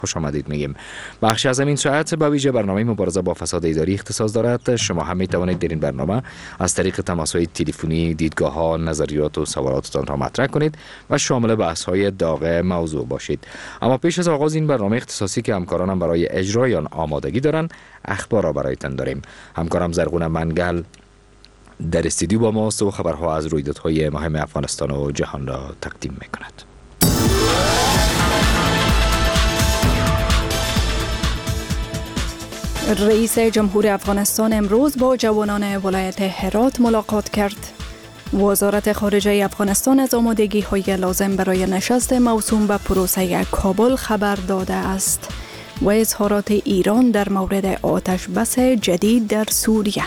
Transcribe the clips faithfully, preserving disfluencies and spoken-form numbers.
خوش آمدید میگیم. بخشی از این ساعت با ویژه برنامه مبارزه با فساد اداری اختصاص دارد. شما هم می توانید در این برنامه از طریق تماس‌های تلفنی دیدگاه‌ها، نظریات و سوالاتتان را مطرح کنید و شامل بحث‌های داغ موضوع باشید. اما پیش از آغاز این برنامه اختصاصی که همکارانم برای اجرای آن آمادگی دارند، اخبار را برایتان داریم. همکارم زرغون منگل در استودیو با ماست و خبرها از رویدادهای مهم افغانستان و جهان را تقدیم می‌کند. رئیس جمهور افغانستان امروز با جوانان ولایت هرات ملاقات کرد. وزارت خارجه افغانستان از آمادگی‌های لازم برای نشست موسوم به پروسه کابل خبر داده است و اظهارات ایران در مورد آتش بس جدید در سوریه.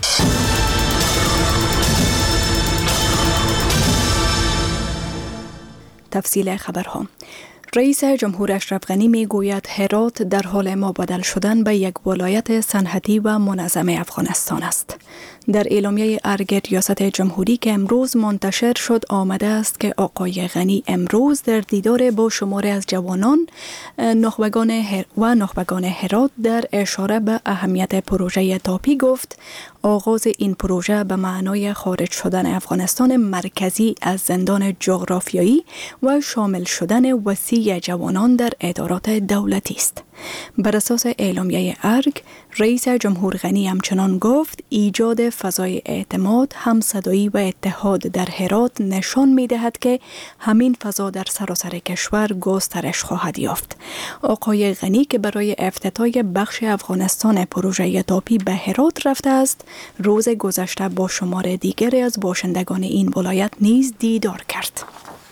تفصیل خبرها. رئیس جمهور اشرف غنی می گوید هرات در حال مبادل شدن به یک ولایت صنعتی و منظم افغانستان است. در اعلامیه ارگ ریاست جمهوری که امروز منتشر شد آمده است که آقای غنی امروز در دیدار با شماری از جوانان نخبگان هر و نخبگان هرات در اشاره به اهمیت پروژه تاپی گفت آغاز این پروژه به معنای خارج شدن افغانستان مرکزی از زندان جغرافیایی و شامل شدن وسیع جوانان در ادارات دولتی است. بر اساس اعلامیه ارگ، رئیس جمهور غنی همچنان گفت ایجاد فضای اعتماد، همصدایی و اتحاد در هرات نشان می‌دهد که همین فضا در سراسر کشور گسترش خواهد یافت. آقای غنی که برای افتتاح بخش افغانستان پروژه تاپی به هرات رفته است، روز گذشته با شمار دیگری از باشندگان این ولایت نیز دیدار کرد.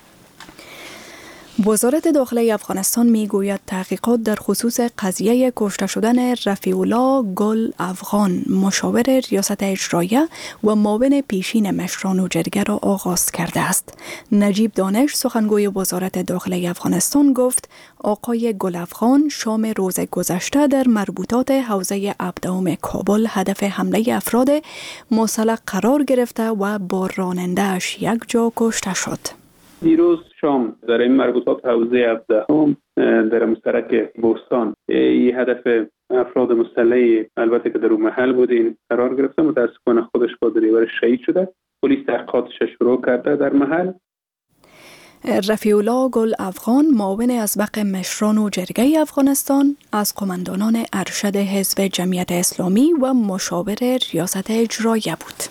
وزارت داخله افغانستان میگوید تحقیقات در خصوص قضیه کشته شدن رفیع الله گل افغان مشاور ریاست اجراییه و معاون پیشین مشران و جرگه را آغاز کرده است. نجیب دانش سخنگوی وزارت داخله افغانستان گفت آقای گل افغان شام روز گذشته در مربوطات حوزه ابدام کابل هدف حمله افراد مسلح قرار گرفته و با راننده‌اش یک جا کشته شد. دیروز شام در این مربوطات حوزه ابدهم در مشترک بوستان این هدف افراد مسلح البته که در اون محل بودین قرار گرفته. متاسفانه خودش با دریور شهید شده. پلیس تحقیقاتش شروع کرده در محل. رفیع الله گل افغان معاون اسبق مشران و جرگه افغانستان از قماندانان ارشد حزب جمعیت اسلامی و مشاور ریاست اجراییه بود.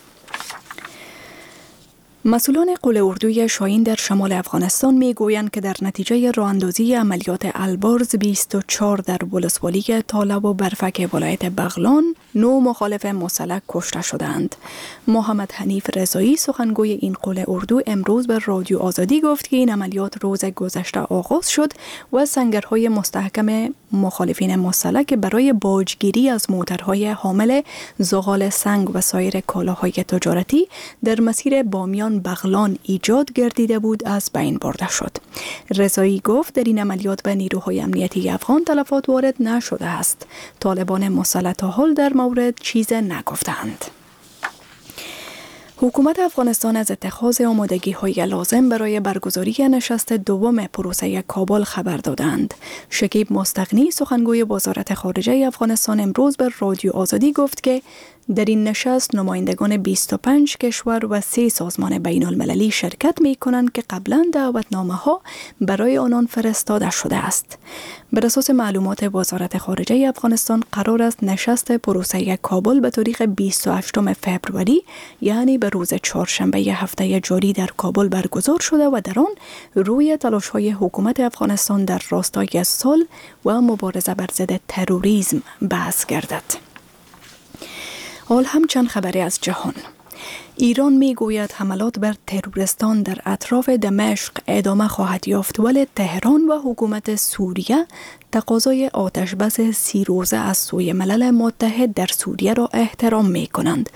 مسئولان قوه اردوی شاهین در شمال افغانستان می گویند که در نتیجه راه‌اندازی عملیات البرز بیست و چهار در ولسوالی طالب و برفک ولایت بغلان نو مخالف مسلح کشته شدند. محمد حنیف رضایی سخنگوی این قوه اردو امروز به رادیو آزادی گفت که این عملیات روز گذشته آغاز شد و سنگرهای مستحکم مخالفین مسلح که برای باجگیری از موترهای حامل زغال سنگ و سایر کالاهای تجارتی در مسیر بامیان بغلان ایجاد گردیده بود از بین برده شد. رضایی گفت در این عملیات به نیروهای امنیتی افغان تلفات وارد نشده است. طالبان مسلح تا حال در مورد چیز نگفتند. حکومت افغانستان از اتخاذ آمادگی‌های لازم برای برگزاری نشست دوم پروسه کابل خبر دادند. شکیب مستغنی سخنگوی وزارت خارجه افغانستان امروز به رادیو آزادی گفت که در این نشست نمایندگان بیست و پنج کشور و سه سازمان بین المللی شرکت می کنند که قبلا دعوتنامه ها برای آنان فرستاده شده است. بر اساس معلومات وزارت خارجه افغانستان قرار است نشست پروسه کابل به تاریخ بیست و هشتم فوریه یعنی به روز چهارشنبه هفته جاری در کابل برگزار شده و در آن روی تلاش‌های حکومت افغانستان در راستای صلح و مبارزه بر ضد تروریسم بحث گردد. حال هم چند خبری از جهان. ایران می گوید حملات بر تروریستان در اطراف دمشق ادامه خواهد یافت ولی تهران و حکومت سوریه تقاضای آتش بس سی روزه از سوی ملل متحد در سوریه را احترام می کنند.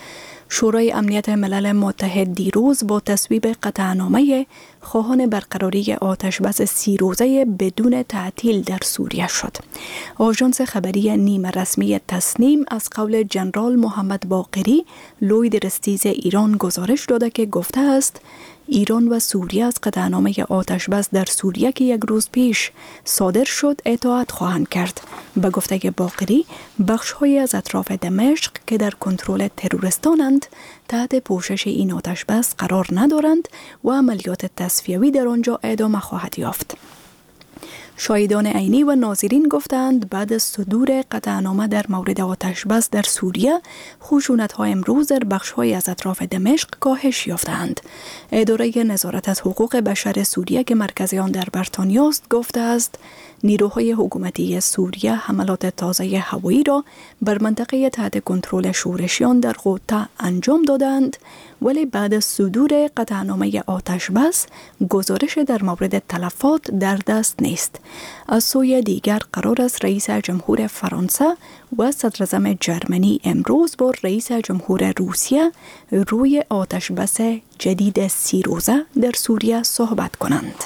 شورای امنیت ملل متحد دیروز با تصویب قطعنامه خواهان برقراری آتشبس سی روزه بدون تعطیل در سوریه شد. آژانس خبری نیمه رسمی تسنیم از قول جنرال محمد باقری لوی درستیز ایران گزارش داده که گفته است ایران و سوریه از قطعنامه آتشبس در سوریه که یک روز پیش صادر شد اطاعت خواهند کرد. به گفته باقری بخش‌های از اطراف دمشق که در کنترل تروریستانند تحت پوشش این آتشبس قرار ندارند و عملیات تصفیوی در آنجا ادامه خواهد یافت. شاهدان عینی و ناظرین گفتند بعد از صدور قطعنامه در مورد آتشبس در سوریه خشونت‌ها امروز در بخش‌های از اطراف دمشق کاهش یافتند. اداره نظارت از حقوق بشر سوریه که مرکز آن در بریتانیا است گفته است نیروهای حکومتی سوریه حملات تازه هوایی را بر منطقه تحت کنترل شورشیان در غوطه انجام دادند، ولی بعد از صدور قطعنامه آتشبس گزارش در مورد تلفات در دست نیست. از سوی دیگر قرار است رئیس جمهور فرانسه و صدراعظم جرمنی امروز با رئیس جمهور روسیه روی آتشبس جدید سی روزه در سوریه صحبت کنند.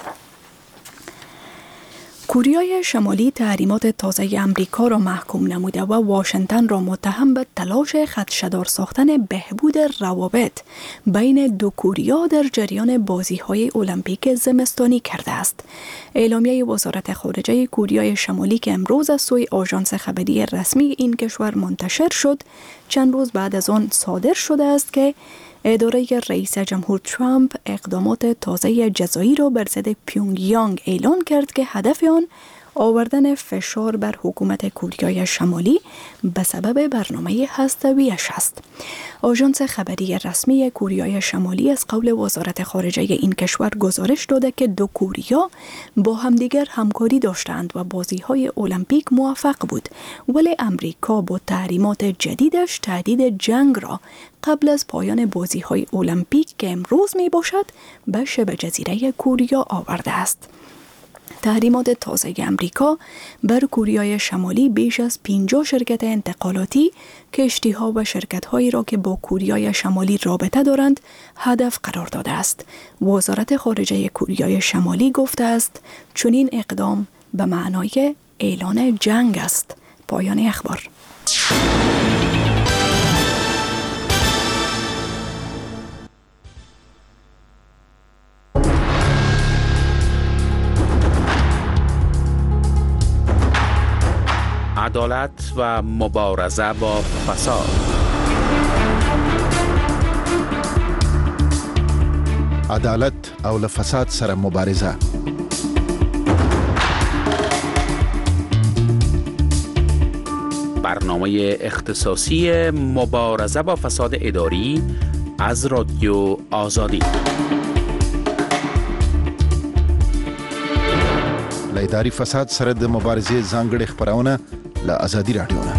کوریای شمالی تحریمات تازه امریکا را محکوم نموده و واشنگتن را متهم به تلاش خدشه‌دار ساختن بهبود روابط بین دو کوریا در جریان بازی‌های المپیک زمستانی کرده است. اعلامیه وزارت خارجه کوریای شمالی که امروز از سوی آژانس خبری رسمی این کشور منتشر شد، چند روز بعد از آن صادر شده است که اداره رئیس جمهور ترامپ اقدامات تازه جزایی را بر ضد پیونگیانگ اعلان کرد که هدف آن آوردن فشار بر حکومت کوریای شمالی به سبب برنامه هسته‌ایش است. آژانس خبری رسمی کوریای شمالی از قول وزارت خارجه این کشور گزارش داده که دو کوریا با همدیگر همکاری داشتند و بازی‌های المپیک موفق بود، ولی امریکا با تحریمات جدیدش تهدید جنگ را قبل از پایان بازی‌های المپیک که امروز می باشد به شبه جزیره کوریا آورده است. تحریمات تازه امریکا بر کوریای شمالی بیش از پنجاه شرکت انتقالاتی، کشتی‌ها و شرکت‌هایی را که با کوریای شمالی رابطه دارند هدف قرار داده است. وزارت خارجه کوریای شمالی گفته است چنین اقدام به معنای اعلان جنگ است. پایان اخبار. عدالت و مبارزه با فساد. عدالت او له فساد سره مبارزه. برنامه اختصاصی مبارزه با فساد اداری از رادیو آزادی. له اداري فساد سره د مبارزې ځانګړې خبرونه له آزادي رادیو نه.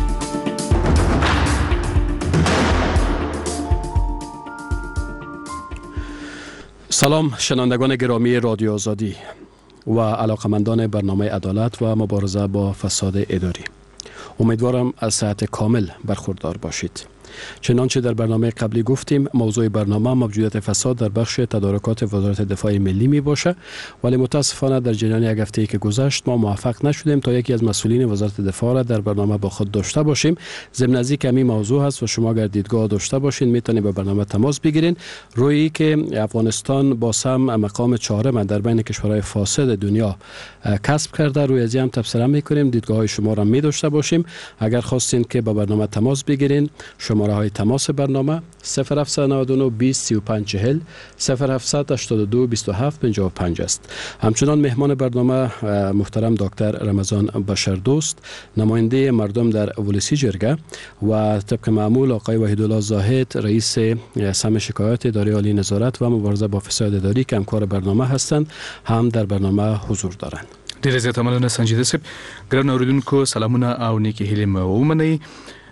سلام شنوندگان گرامی رادیو آزادی و علاقمندان برنامه عدالت و مبارزه با فساد اداری. امیدوارم از صحت کامل برخوردار باشید. چنانچه در برنامه قبلی گفتیم موضوع برنامه موجودیت فساد در بخش تدارکات وزارت دفاع ملی می باشه، ولی متاسفانه در جریان یک هفته‌ای که گذشت ما موفق نشدیم تا یکی از مسئولین وزارت دفاع را در برنامه با خود داشته باشیم. ضمن از اینکه همین موضوع هست و شما اگر دیدگاه داشته باشین میتونید به برنامه تماس بگیرین. روی که افغانستان با سم مقام چهارم در بین کشورهای فاسد دنیا کسب کرده، روی از این هم تبصره میکنیم، دیدگاه های شما را می داشته باشیم. اگر خواستین که با برنامه تماس بگیرین، شماره های تماس برنامه صفر هفت نه نه بیست سی و پنج چهل صفر هفت هشت دو بیست و هفت پنجاه و پنج است. همچنان مهمان برنامه محترم دکتر رمضان بشردوست، نماینده مردم در ولسی جرگه، و طبق معمول آقای وحیدالله زاهد رئیس سم شکایات اداره عالی نظارت و مبارزه با فساد اداری که همکار برنامه هستند هم در برنامه حضور دارند. ډیره زیاته مننه سنجیده صاحب. ګران اوریدونکو سلامونه او نیکی هیلې مو ومنئ.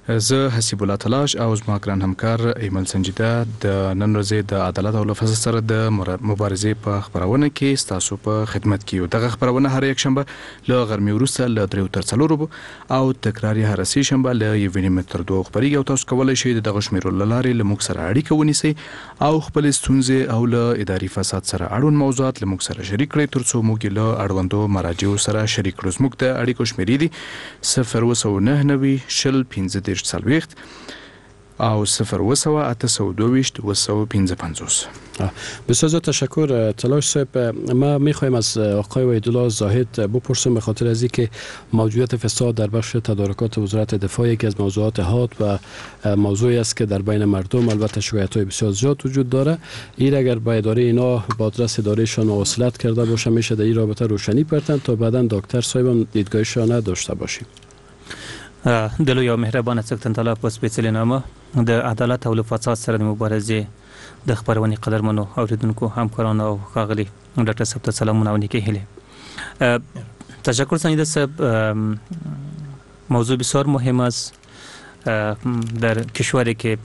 زه حسیب الله تلاش او زما ګران همکار ایمل سنجیده د نن ورځې د عدالت او لفظ سره د مبارزې په خبرونه کې ستاسو په خدمت کې یو. دغه خبرونه هر یک شنبه له غرمې وروسته له دریو تر څلورو او تکراري هر سې شنبه له یوې نیمې تر دوه خبري او تاسو کولای شئ دغه شمیرو لارې له موږ سره اړیکه ونیسئ او خپل ستونزې او له اداري فساد سره اړوند موضوعات له موږ سره شریک کړئ ترڅو موږ له اړوندو مراجعو سره شریک کړو. زموږ د اړیکو شمیرې دي صفر اووه سوه نهه نوي شل پنځه دېرش څلوېښت او صفر اووه سوه اته سوه دوهویشت اووه سوه پنځه پنځوس. بسیار زیاد تشکر تلاش صاحب. ما میخوایم از آقای وحیدالله زاهد بپرسیم به خاطر از اینکه موجودیت فساد در بخش تدارکات وزارت دفاع یکی از موضوعات حاد و موضوعی است که در بین مردم البته شکایت‌های بسیار زیاد وجود داره. این اگر به اداره اینا با آدرس ادارهشان مواصلت کرده باشه میشه در این رابطه روشنی پرتن تا بعدا دکتر صاحب دیدگاهشان داشته باشیم. دلو یا مهربان سکتن طلا په سپیڅلي نامه د عدالت او فساد سره د مبارزې د خبرونې قدرمنو اوریدونکو همکارانو او ښاغلي ډاکټر صاحب ته سلامونه او نیکې هیلې. تشکر سنجیده صاحب. موضوع بسیار مهم است در کشوری که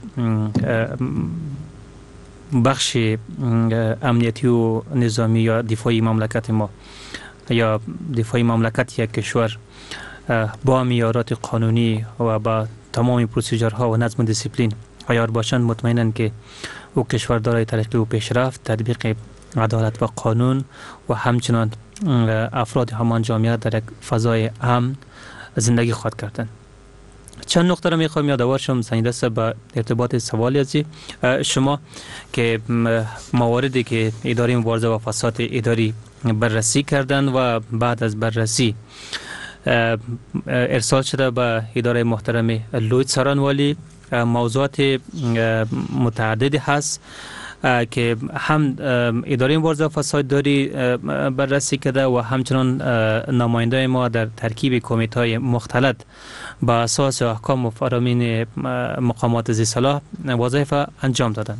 بخش امنیتی و نظامی یا دفاعی مملکت ما یا دفاعی مملکت یک کشور با معیارات قانونی و با تمام پروسیجرها و نظم و دیسیپلین عیار باشند مطمئنن که او کشور دارای ترقی و پیشرفت، تطبیق عدالت و قانون و همچنان افراد همان جامعه در یک فضای امن زندگی خواهد کردند. چند نقطه را میخوام یادآور شم سنجیده صاحب با ارتباط سوالی ازی شما که مواردی که اداره مبارزه با فساد اداری بررسی کردند و بعد از بررسی ارسال شده به اداره محترم لوید سارانوالی موضوعات متعددی هست که هم اداره مبارزه با فساد داری بررسی کرده و همچنان نماینده ما در ترکیب کمیته مختلط با اساس احکام و فرامین مقامات ذی صلاح وظایف انجام دادند.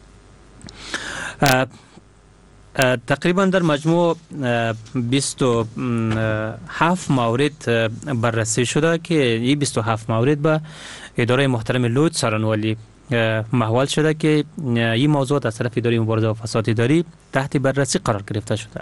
تقریبا در مجموع بیست و هفت مورد بررسی شده که این بیست و هفت مورد به اداره محترم لوید سارانوالی محول شده که این موضوع از طرف اداره مبارزه با فساد اداری تحت بررسی قرار گرفته شده.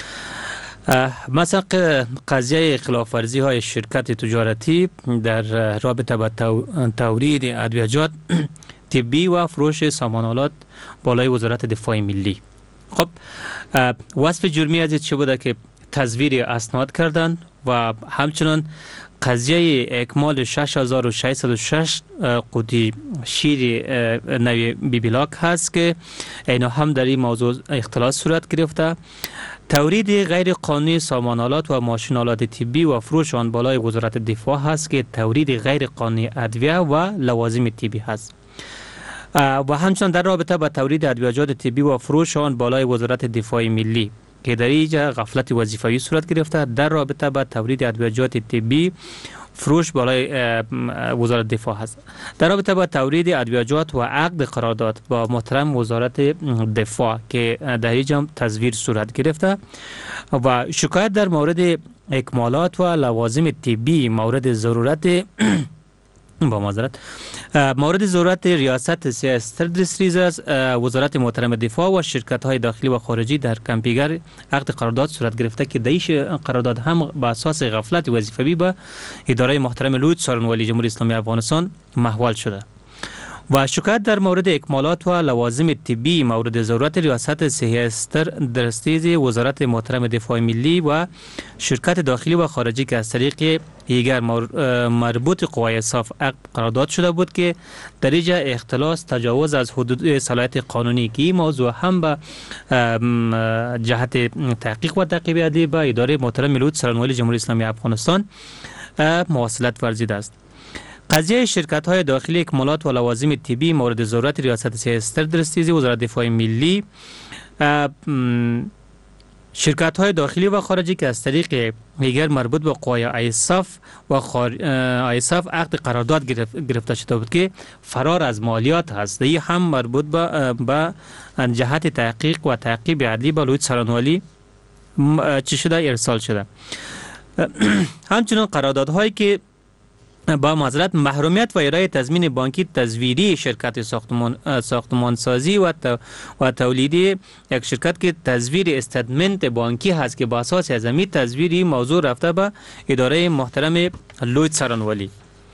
مثلا قضیه خلاف ورزی های شرکت تجارتی در رابطه با تولید ادویه‌جات طبی و فروش سامانالات بالای وزارت دفاع ملی. خب وصف جرمی از چه بوده که تزویر اسناد کردند و همچنان قضیه اکمال شش هزار و ششصد و شش قوطی شیر نوی بیبیلاک هست که اینا هم در این موضوع اختلاس صورت گرفته. تورید غیر قانونی سامانالات و ماشینالات طبی و فروش آن بالای وزارت دفاع هست که تورید غیر قانونی ادویه و لوازم طبی هست. و همچنان در رابطه با تولید ادویه‌جات طبی و فروش آن بالای وزارت دفاع ملی که در اینجا غفلت وظیفوی صورت گرفته. در رابطه با تولید ادویه‌جات طبی فروش بالای وزارت دفاع هست. در رابطه با تولید ادویه‌جات و عقد قرارداد با محترم وزارت دفاع که در اینجا تزویر صورت گرفته و شکایت در مورد اکمالات و لوازم طبی مورد ضرورت با معذرت مورد ضرورت ریاست سیاست دستریز از وزارت محترم دفاع و شرکت های داخلی و خارجی در کمپیگر عقد قرارداد صورت گرفته که دیش قرارداد هم با اساس غفلت وظیفوی به اداره محترم لوید سارانوالی جمهوری اسلامی افغانستان محول شده و شکایت در مورد اکمالات و لوازم طبی مورد ضرورت ریاست سیاست دستریز وزارت محترم دفاع ملی و شرکت داخلی و خارجی که از طریق دیگر مربوط قوای صاف عقد قرارداد شده بود که در اینجا اختلاس تجاوز از حدود صلاحیت قانونی که این موضوع هم به جهت تحقیق و تعقیب اداری به اداره محترم لوید سارانوالی جمهوری اسلامی افغانستان مواصلت ورزیده است. قضیه شرکت های داخلی اکمالات و لوازم طبی مورد ضرورت ریاست سیاست دستریز وزارت دفاع ملی شرکت های داخلی و خارجی که از طریق دیگر مربوط به قوای آیساف و خار... آیساف عقد قرارداد گرفت... گرفته شده بود که فرار از مالیات هست. این هم مربوط به با جهت تحقیق و تعقیب اداری به لوید سارانوالی چی شده ارسال شده. همچنین قراردادهایی که با معذرت محرومیت و ارائه تضمین بانکی تزویری شرکت ساختمان ساختمان سازی و و تولیدی یک شرکت که تزویر استیتمنت بانکی هست که با اساس از همین تزویری موضوع رفته به اداره محترم لوید سرانوالی.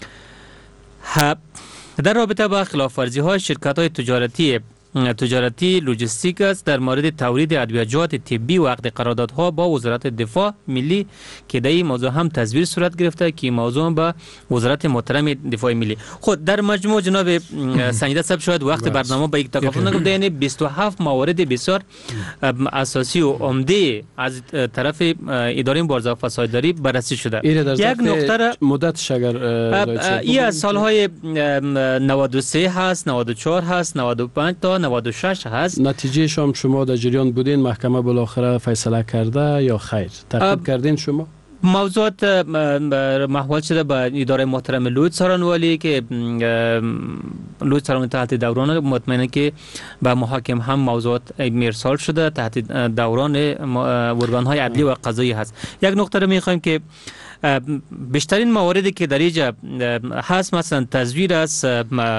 در رابطه با خلاف ورزی های شرکت های تجارتی تجارتی لوجستیک است در مورد تولید ادویه‌جات طبی و عقد قراردادها با وزارت دفاع ملی که در این موضوع هم تزویر صورت گرفته که موضوع با وزارت محترم دفاع ملی. خود در مجموع جناب سنجیده صاحب شاید وقت برنامه به یک تکافل نگفته، یعنی بیست و هفت موارد بسیار اساسی و عمده از طرف اداره مبارزه با فسادداری بررسی شده. یک نقطه مدت اگر این از سالهای نود و سه هست، نود و چهار هست، نود و پنج تا نود و شش هست. نتیجه شام شما در جریان بودین، محکمه بالاخره فیصله کرده یا خیر؟ تعقیب کردین شما؟ موضوعات محول شده به اداره محترم لوید سارانوالی که لوید سارانوالی تحت دوران مطمئنه که به محاکم هم موضوعات مرسال شده تحت دوران ارگان‌های عدلی و قضایی هست. یک نکته رو می‌خوایم که بیشترین مواردی که در اینجا هست مثلا تزویر است،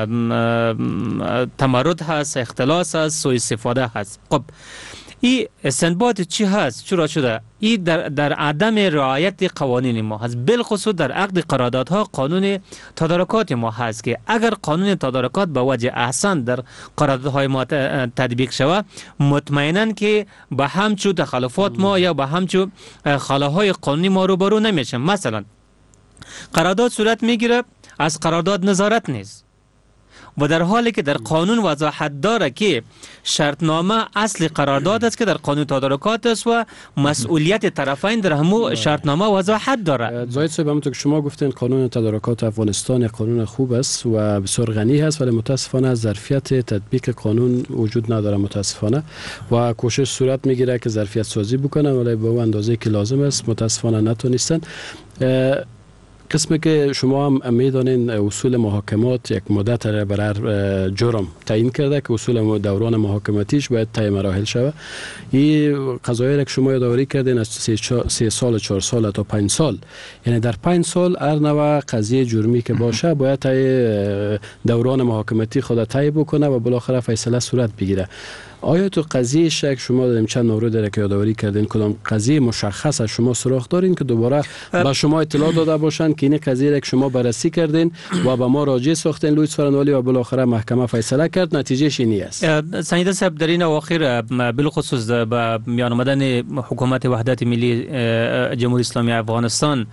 تمرد هست، اختلاس هست، سوء استفاده هست. خب این استنباط چی هست؟ چرا شده؟ این در, در عدم رعایت قوانین ما هست، بالخصوص در عقد قراردادها قانون تدارکات ما هست که اگر قانون تدارکات به وجه احسن در قراردادهای ما تطبیق شود، مطمئناً که به همچون تخلفات ما یا به همچون خلاهای قانونی ما روبرو نمیشیم. مثلا قرارداد صورت میگیره، از قرارداد نظارت نیست و در حالی که در قانون وضاحت داره که شرطنامه اصل قرارداد است که در قانون تدارکات است و مسئولیت طرفین در همو شرطنامه وضاحت داره. زاید صاحب همونطور که شما گفتین قانون تدارکات افغانستان قانون خوب است و بسیار غنی است، ولی متاسفانه ظرفیت تطبیق قانون وجود نداره متاسفانه و کوشش صورت میگیره که ظرفیت سازی بکنه ولی به اون اندازه که لازم است متاسفانه نتونستن. قسمی که شما هم میدانین اصول محاکمات یک مدت را برای جرم تعیین کرده که اصول دوران محاکماتیش باید طی مراحل شود. این قضایی را که شما یادآوری کردین از سه سال، چهار سال تا پنج سال، یعنی در پنج سال هر نوع قضیه جرمی که باشه باید طی دوران محاکماتی خود طی بکنه و بالاخره فیصله صورت بگیره. آیا تو قضیه شک شما دادیم چند مورد را که یادآوری کردین کدام قضیه مشخص از شما سراغ دارین که دوباره با شما اطلاع داده باشن که این قضیه را که شما بررسی کردین و به ما راجع ساختین لوید سارانوالی و بالاخره محکمه فیصله کرد نتیجهش اینی است؟ سنجیده صاحب در این اواخر بالخصوص به میان آمدن حکومت وحدت ملی جمهوری اسلامی افغانستان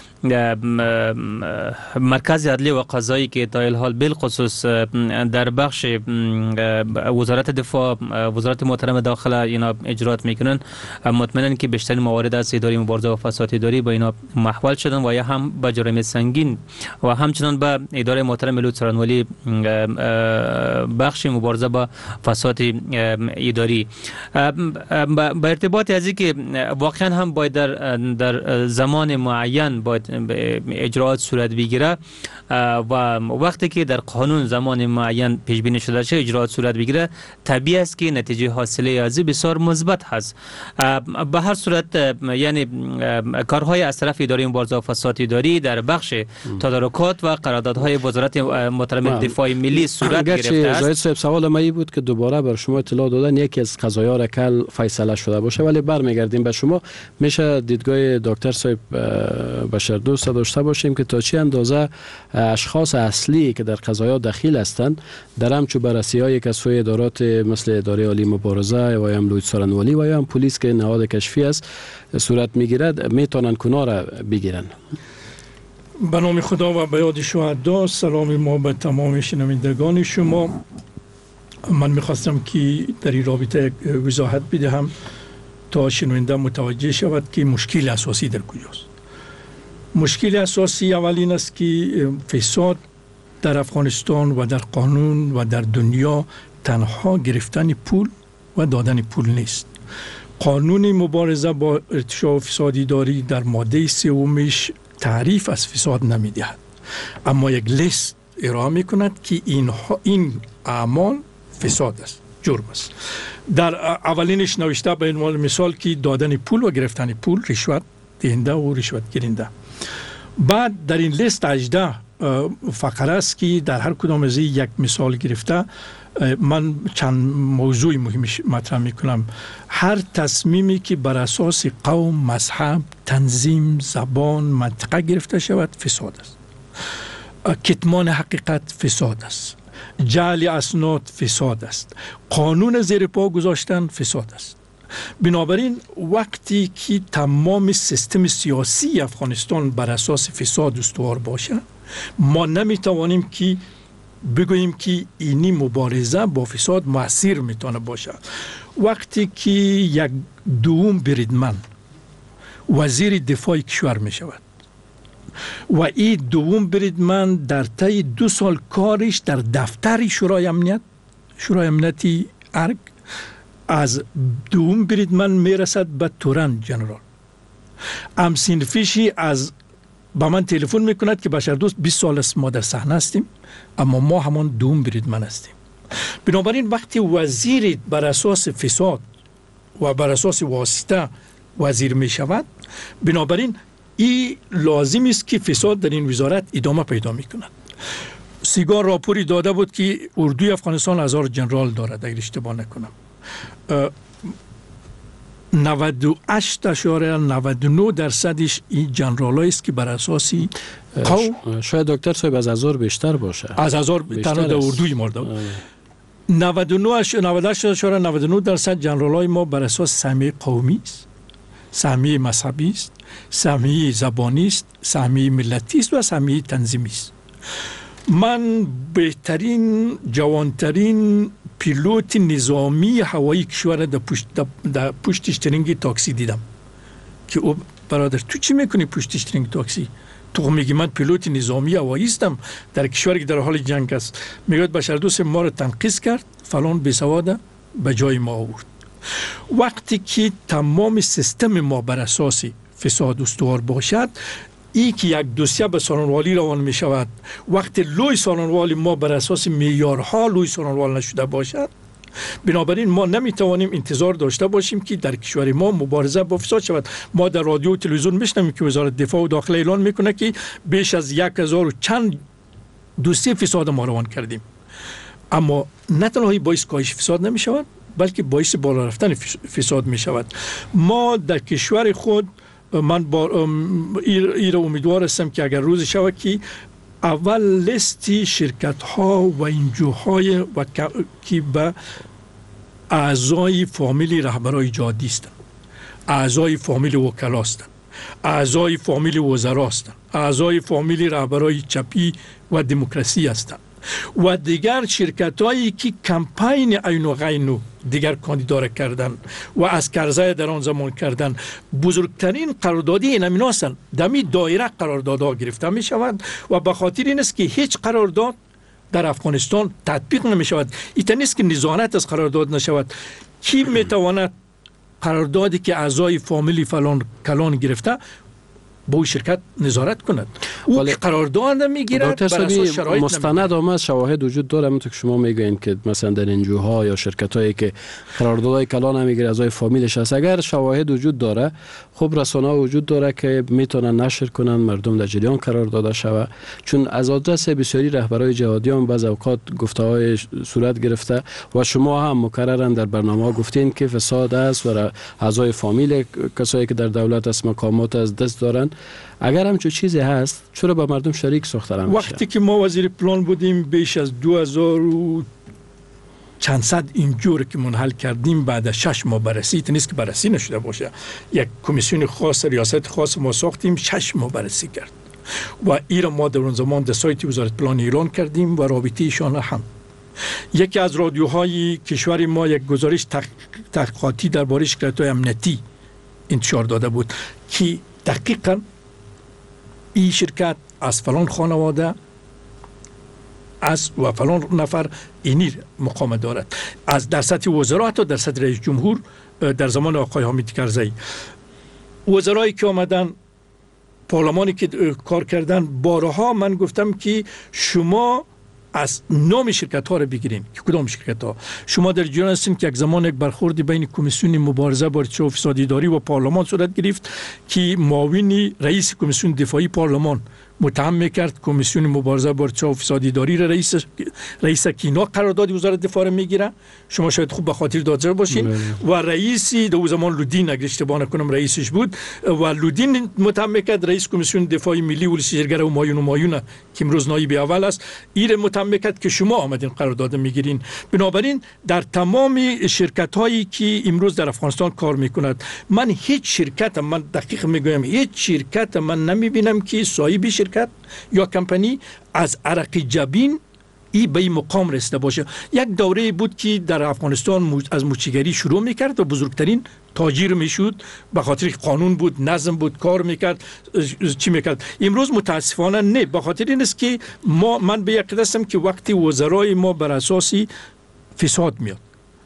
مرکز عدلی و قضایی که تا الحال بالخصوص در بخش وزارت دفاع، وزارت محترم داخله اینا اجرات میکنن، مطمئنن که بیشترین موارد از اداره مبارزه با فساد اداری با اینا محول شدن و یا هم با جرایم سنگین و همچنان با اداره محترم لوید سارانوالی بخش مبارزه با فساد اداری. با ارتباط از اینکه واقعا هم باید در در زمان معین باید اجراات صورت بگیره و وقتی که در قانون زمان معین پیش بینی شده شه اجراات صورت بگیره، طبیعی است که نتیجه حاصله از بسیار مثبت هست. به هر صورت یعنی کارهای از طرف اداره مبارزه با فساد اداری در بخش تدارکات و قراردادهای وزارت محترم دفاع ملی صورت گرفته است. زاید صاحب سوال ما این بود که دوباره بر شما اطلاع دادن یکی از قضایا را کل فیصله شده باشه، ولی برمیگردیم به شما. میشه دیدگاه دکتر صاحب بشر دوست داشته باشیم که تا چه اندازه اشخاص اصلی که در قضایا دخیل هستند در همچو بررسی‌هایی که سوی ادارات مثل اداره عالی مبارزه و یا هم لوید سارانوالی و یا هم پلیس که نهاد کشفی است صورت میگیرد میتونن کنار بگیرن؟ به نام خدا و به یاد شهدا، سلام ما به تمام شنوندگان شما. من میخواستم که در این رابطه وضاحت بدهم تا شنونده متوجه شود که مشکل اساسی در کجاست. مشکل اساسی اولین است که فساد در افغانستان و در قانون و در دنیا تنها گرفتن پول و دادن پول نیست. قانون مبارزه با ارتشاء و فساد اداری در ماده سومش تعریف از فساد نمیدهد، اما یک لیست ارائه میکند که این این اعمال فساد است، جرم است. در اولینش نوشته به عنوان مثال که دادن پول و گرفتن پول، رشوت دهنده و رشوت گیرنده. بعد در این لیست هجده فقره است که در هر کدام از یک مثال گرفته من چند موضوع مهمش مطرح میکنم. هر تصمیمی که بر اساس قوم، مذهب، تنظیم، زبان، منطقه گرفته شود فساد است. کتمان حقیقت فساد است. جعل اسناد فساد است. قانون زیر پا گذاشتن فساد است. بنابراین وقتی که تمام سیستم سیاسی افغانستان بر اساس فساد استوار باشه، ما نمیتوانیم که بگوییم که اینی مبارزه با فساد مؤثر میتونه باشه. وقتی که یک دوم بریدمن وزیر دفاع کشور میشود و این دوم بریدمن در طی دو سال کارش در دفتر شورای امنیت شورای امنیتی ارگ از دوم بریدمن میرسد به تورن جنرال، امسین فیشی از با من تلفن میکند که بشر دوست بیست سال است ما در صحنه هستیم اما ما همان دوم بریدمن هستیم. بنابراین وقتی وزیر بر اساس فساد و بر اساس واسطه وزیر می شود، بنابراین این لازم است که فساد در این وزارت ادامه پیدا می کند. سیگار راپوری داده بود که اردوی افغانستان هزار جنرال دارد اگر اشتباه نکنم. نود و هشت اشاره نود و نه درصدش این جنرالایی است که بر اساسی قوم، شاید دکتر صاحب از هزار بیشتر باشه، از هزار تنها در اردوی مورد نود و نه نود و هشت اشاره نود و نه درصد جنرالای ما بر اساس سهمیه قومی است، سهمیه مذهبی است، سهمیه زبانی است، سهمیه ملتی است و سهمیه تنظیمی است. من بهترین جوانترین پیلوت نظامی هوایی کشور در پشت در پشت اشترینگ تاکسی دیدم که او برادر تو چی میکنی پشت اشترینگ تاکسی؟ تو میگی من پیلوت نظامی هوایی هستم در کشوری که در حال جنگ است. میگه بشر دوست ما رو تنقیص کرد، فلان بیسواده به جای ما آورد. وقتی که تمام سیستم ما بر اساس فساد استوار باشد، ای که یک دوسیه به سالنوالی روان می شود، وقتی لوی سالنوالی ما بر اساس معیارها لوی سالنوال نشده باشد، بنابراین ما نمی توانیم انتظار داشته باشیم که در کشور ما مبارزه با فساد شود. ما در رادیو و تلویزیون میشنویم که وزارت دفاع و داخله اعلان میکنه که بیش از یک هزار و چند دوسیه فساد ما روان کردیم، اما نه تنها باعث کاهش فساد نمی شود بلکه باعث بالا رفتن فساد می شود. ما در کشور خود، من با ایر امیدوار هستم که اگر روز شود که اول لیستی شرکت ها و انجوهای و که به اعضای فامیل رهبرای جادی هستند، اعضای فامیل وکلا هستند، اعضای فامیل وزرا هستند، اعضای فامیل رهبرای چپی و دموکراسی هستند و دیگر شرکت هایی که کمپین عین و غین دیگر کاندیدا کردن و از کرزه در آن زمان کردن، بزرگترین قراردادی این هستند. دمی دایره قراردادها گرفته می شود و به خاطر این است که هیچ قرارداد در افغانستان تطبیق نمی شود. این نیست که نظارت از قرارداد نشود. کی می تواند قراردادی که اعضای فامیلی فلان کلان گرفته با شرکت نظارت کند؟ او قرارداد میگیرد بر اساس شرایط مستند آمد، شواهد وجود داره. همونطور که شما میگوین که مثلا در انجوها یا شرکت هایی که قراردادهای کلان نمیگیره اعضای فامیلش هست، اگر شواهد وجود داره، خب رسانه وجود داره که میتونن نشر کنن، مردم در جریان قرار داده شود. چون از آدرس بسیاری رهبرای جهادیان بعض اوقات گفته‌های صورت گرفته و شما هم مکررن در برنامه گفتین که فساد است و اعضای فامیل کسایی که در دولت است مقامات از دست دارن. اگر همچون چیزی هست چرا با مردم شریک ساختن میشه؟ وقتی که ما وزیر پلان بودیم بیش از دو هزار و چند صد اینجور که منحل کردیم بعد از شش ماه بررسی، نیست که بررسی نشده باشه، یک کمیسیون خاص ریاست خاص ما ساختیم، شش ماه بررسی کرد و این ما در اون زمان در سایت وزارت پلان اعلان کردیم و رابطه ایشان هم. یکی از رادیوهای کشور ما یک گزارش تحقیقاتی درباره شکایت‌های امنیتی انتشار داده بود که دقیقاً این شرکت از فلان خانواده از و فلان نفر اینی مقام دارد، از در سطح وزرا تا در سطح رئیس جمهور در زمان آقای حامد کرزی. وزرایی که آمدن، پارلمانی که کار کردن، بارها من گفتم که شما از نام شرکت ها رو بگیریم که کدام شرکت ها. شما در جریان هستین که یک زمان یک برخوردی بین کمیسیون مبارزه با ارتشاء و فساد اداری و پارلمان صورت گرفت که معاون رئیس کمیسیون دفاعی پارلمان متهم میکرد کمیسیون مبارزه با ارتشاء و فساد اداری را رئیس رئیس کینا قرارداد وزارت دفاع را میگیره. شما شاید خوب به خاطر داشته باشین و رئیس دو زمان لودین اگر اشتباه نکنم رئیسش بود و لودین متهم میکرد رئیس کمیسیون دفاعی ملی و شجرگر و مایون و مایون که امروز نایب اول است ایر متهم میکرد که شما آمدین قرارداد میگیرین. بنابراین در تمام شرکت هایی که امروز در افغانستان کار میکند من هیچ شرکت من دقیق میگویم هیچ شرکت من نمیبینم که صاحب شرکت یا کمپانی از عرق جبین ای به این مقام رسیده باشه. یک دوره بود که در افغانستان از موچیگری شروع میکرد و بزرگترین تاجر میشد به خاطر قانون بود، نظم بود، کار میکرد، چی میکرد. امروز متاسفانه نه، به خاطر این است که ما من به یک هستم که وقتی وزرای ما بر اساسی فساد میاد،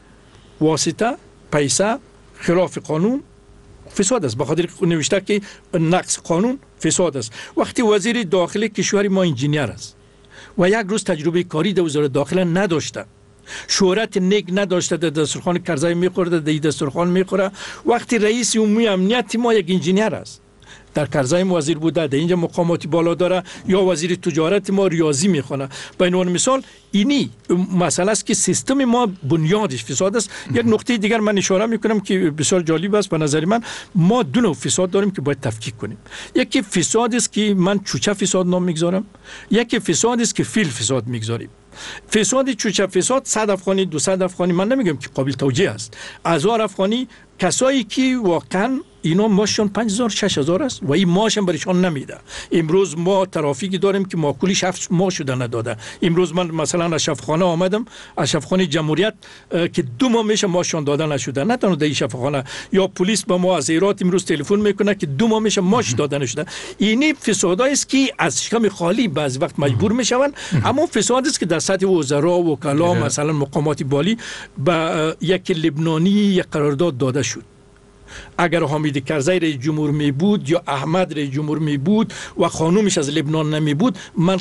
واسطه، پیسه، خلاف قانون فساد است. به خاطر نوشته که نقض قانون فساد است. وقتی وزیر داخلی کشور ما انجینیر است و یک روز تجربه کاری در وزارت داخله نداشته، شهرت نیک نداشته، در دسترخوان کرزی میخورده، در دسترخوان میخوره. وقتی رئیس عمومی امنیت ما یک انجینیر است، در کرزی وزیر بوده، در اینجا مقاماتی بالا داره، یا وزیر تجارت ما ریاضی میخونه. به عنوان مثال اینی مسئله است که سیستم ما بنیادش فساد است. یک نکته دیگر من اشاره میکنم که بسیار جالب است به نظر من. ما دو نوع فساد داریم که باید تفکیک کنیم. یکی فساد است که من چوچه فساد نام میگذارم، یکی فساد است که فیل فساد میگذاریم. فساد چوچه فساد صد افغانی دویست افغانی من نمیگم که قابل توجیه است، هزار افغانی کسایی که واقعا اینا ماشون پنج هزار شش هزار است و این ماش هم برشان نمیده. امروز ما ترافیکی داریم که ماکولیش هفت ماه شده نداده. امروز من مثلا از شفاخانه آمدم، از شفاخانه جمهوریت که دو ماه میشه ماشون داده نشده، نه تنها در شفاخانه، یا پلیس با ما از ایرات امروز تلفن میکنه که دو ماه میشه ماش داده نشده. اینی فسادایی است که از شکم خالی بعضی وقت مجبور میشون. اما فساد است که در سطح وزرا و وکلا مثلا مقامات بالی با یک لبنانی یک قرارداد داده شد. اگر حامد کرزی رئیس جمهور می بود یا احمد رئیس جمهور می بود و خانومش از لبنان نمی بود، من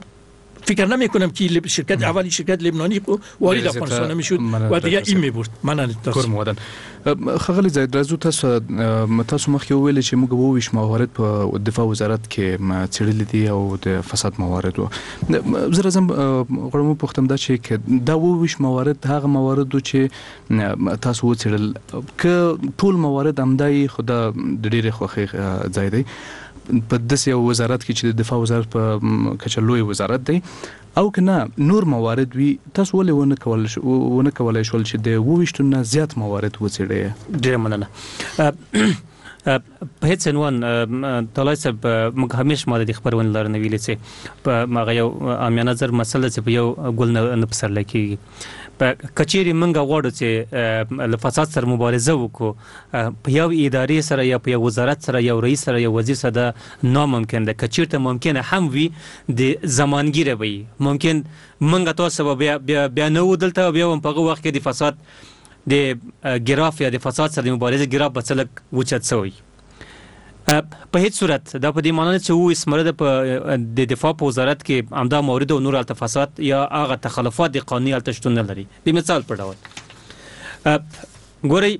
فکر نمی کنم که شرکت اولی شرکت لبنانی وارد افغانستان نمی شد و دیگه این می برد. من کور مودن خغلی زید رازو تاسو تاسو مخکې ویل چې موږ وویش موارد په دفاع وزارت کې چیرې دي او د فساد موارد و زه زم غواړم پوښتم دا چې دا وویش موارد هغه موارد چې تاسو وڅېړل ک ټول موارد همدای خدا د ډېرې خوخي ځای دی په داسې وزارت کې چې د دفاع وزارت په کچه لوی وزارت دی او کنه نور موارد وی تاسو ولې ونه کول ونه کولای شول چې د وویشتونه زیات موارد وڅېړي. ډېر مننه. په هیڅ عنوان طلای صاحب موږ همیشه ماده د خبرونه لرنه ویلې چې په ماغه یو امیانه نظر مسله چې په یو ګل نه پسرل کېږي. په کچېری منګه غواړو چې له فساد سره مبارزه وکړو، په یو ادارې سره یا په یو وزارت سره یو رئیس سره یو وزیر سره ناممکن ده. کچېرته ممکنه هم وي د زمانګیره وي، ممکن منګه تاسو بیا بیا نو دلته بیا هم په وخت کې د فساد د ګراف یا د فساد سره د مبارزه ګراف بچلک وچت سوی. په هیڅ صورت دا په دې معنی چې و اسمره په د دفاع په وزارت کې امدا مورد او نور التفاسات یا هغه تخلفات د قانوني التشتون نه لري. د مثال په ډول ګوري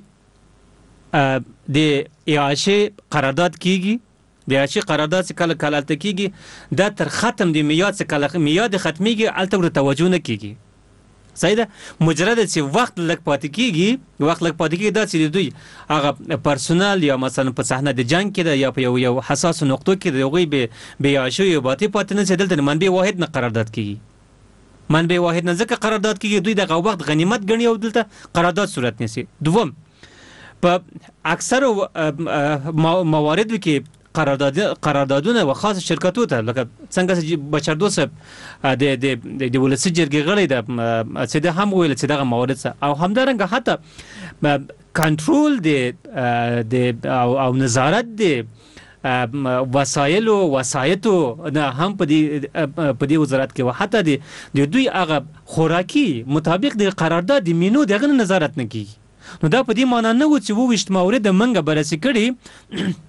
د ایاشه قرارداد کیږي، د ایاشه قرارداد چې کله کله الته کیږي دا تر ختم د میاد څخه کله میاد ختميږي الته ور توجه نه کیږي. سیده مجرد چې وخت لک پاتې کیږي، وخت لک پاتې کیږي دا چې دوی هغه پرسونل یا مثلا په صحنه د جنگ کې یا په یو یو حساس نقطو کې دوی به بیا شوی باطی پاتې نه دلته منبع واحد نه قرارداد کیږي. منبع واحد نه ځکه قرارداد کیږي دوی دغه وخت غنیمت ګڼي او دلته قرارداد صورت نیسي. دوم په اکثر موارد کې قرارداد قراردادونه و خاص شرکتو ته لکه څنګه چې بچردو صاحب د د د ولسی جرګې غړي د چې د هم ویل چې دغه موارد او همدارنګه حتی کنټرول د د او نظارت د وسایل او وسایتو نه هم په دې په دې وزارت کې و حتی د دوی هغه خوراکي مطابق د قرارداد د مینو دغه نظارت نه کیږي. نو دا په دې معنی نه و چې وو وشت موارد منګه برسي کړي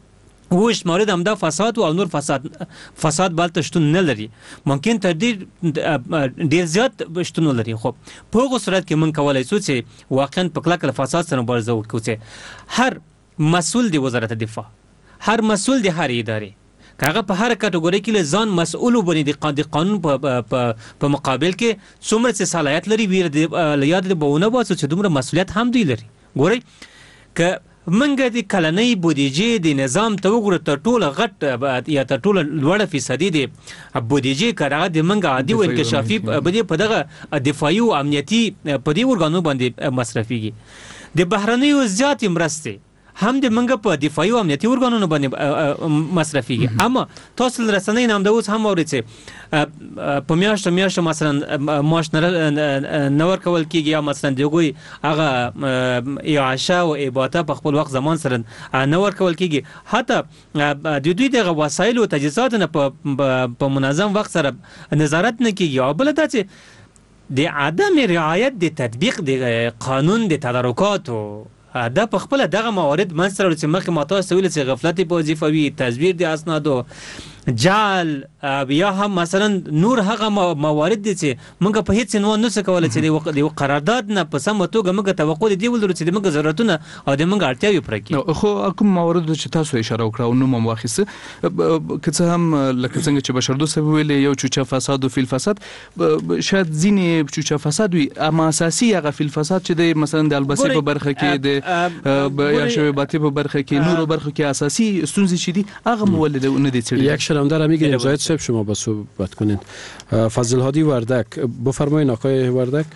وش مورد همدا فساد او نور فساد فساد بالته شتون نه لري ممکن تر ډیر ډیر زیات شتون لري خو په هغه صورت کې من کولای شو چې واقعا په کلک فساد سره مبارزه وکړو چې هر مسول دی وزارت دفاع هر مسول دی هر ادارې کاغه په هر کټګوري کې ځان مسؤل وبني د قانون په مقابل کې څومره څه صلاحیت لري ویر دی یاد دی بونه واسو چې دومره مسؤلیت هم دی لري ګورئ ک منګه د کلنۍ بودیجې د نظام ته وګوره تر ټوله غټ یا تر ټوله لوړه فیصدي د بودیجې کارغه د منګه عادي او انکشافي بده په دغه دفاعي او امنیتي په دې ورګانو باندې مصرفيږي د بهرنیو زیات مرسته هم د منګه په دفاعي او امنیتي ورګانونو باندې مصرفيږي اما تاسو رسنۍ نام د اوس هم اورئ چې په میاشت میاشت مثلا ماش نور کول کیږي یا مثلا دغه هغه اعاشه او اباته په خپل وخت زمان سره نور کول کیږي حتی د دوی دغه وسایل او تجهیزات نه په منظم وخت سره نظارت نه کیږي او بل دا چې د عدم رعایت د تطبیق د قانون د تدارکات دا په خپل دغه موارد منځ چې مخکې ما تاسو ویل چې غفلت په وظیفوي تزویر د اسنادو جعل یا هم مثلا نور هغه موارد دي چې موږ په هیڅ نوع نه څه کولای چې د قرارداد نه په سم توګه موږ توقع دي ولرو چې موږ ضرورتونه او د موږ اړتیاوې پوره کړي خو کوم موارد چې تاسو اشاره وکړه نو مو واخیسه که څه هم لکه څنګه چې بشردو سبب ویل یو چوچا فساد او فی الفساد شاید ځینې چوچا فساد وي اما اساسي هغه فی الفساد چې د مثلا د البسی په برخه کې د یا شباباتي په برخه کې نورو برخه کې اساسي ستونزې چې دي هغه مولد نه دي یک شلمدار میگیم زاید صاحب شما با صحبت کنید فضل هادی وردک بفرمایید آقای وردک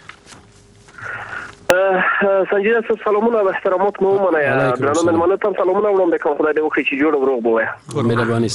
سنجیده صاحب سلامونه و احترامات مو منه درنو ملمانه تام سلامونه وړم د کوم خدای دې وکړي چې جوړ وروغ بوه مهرباني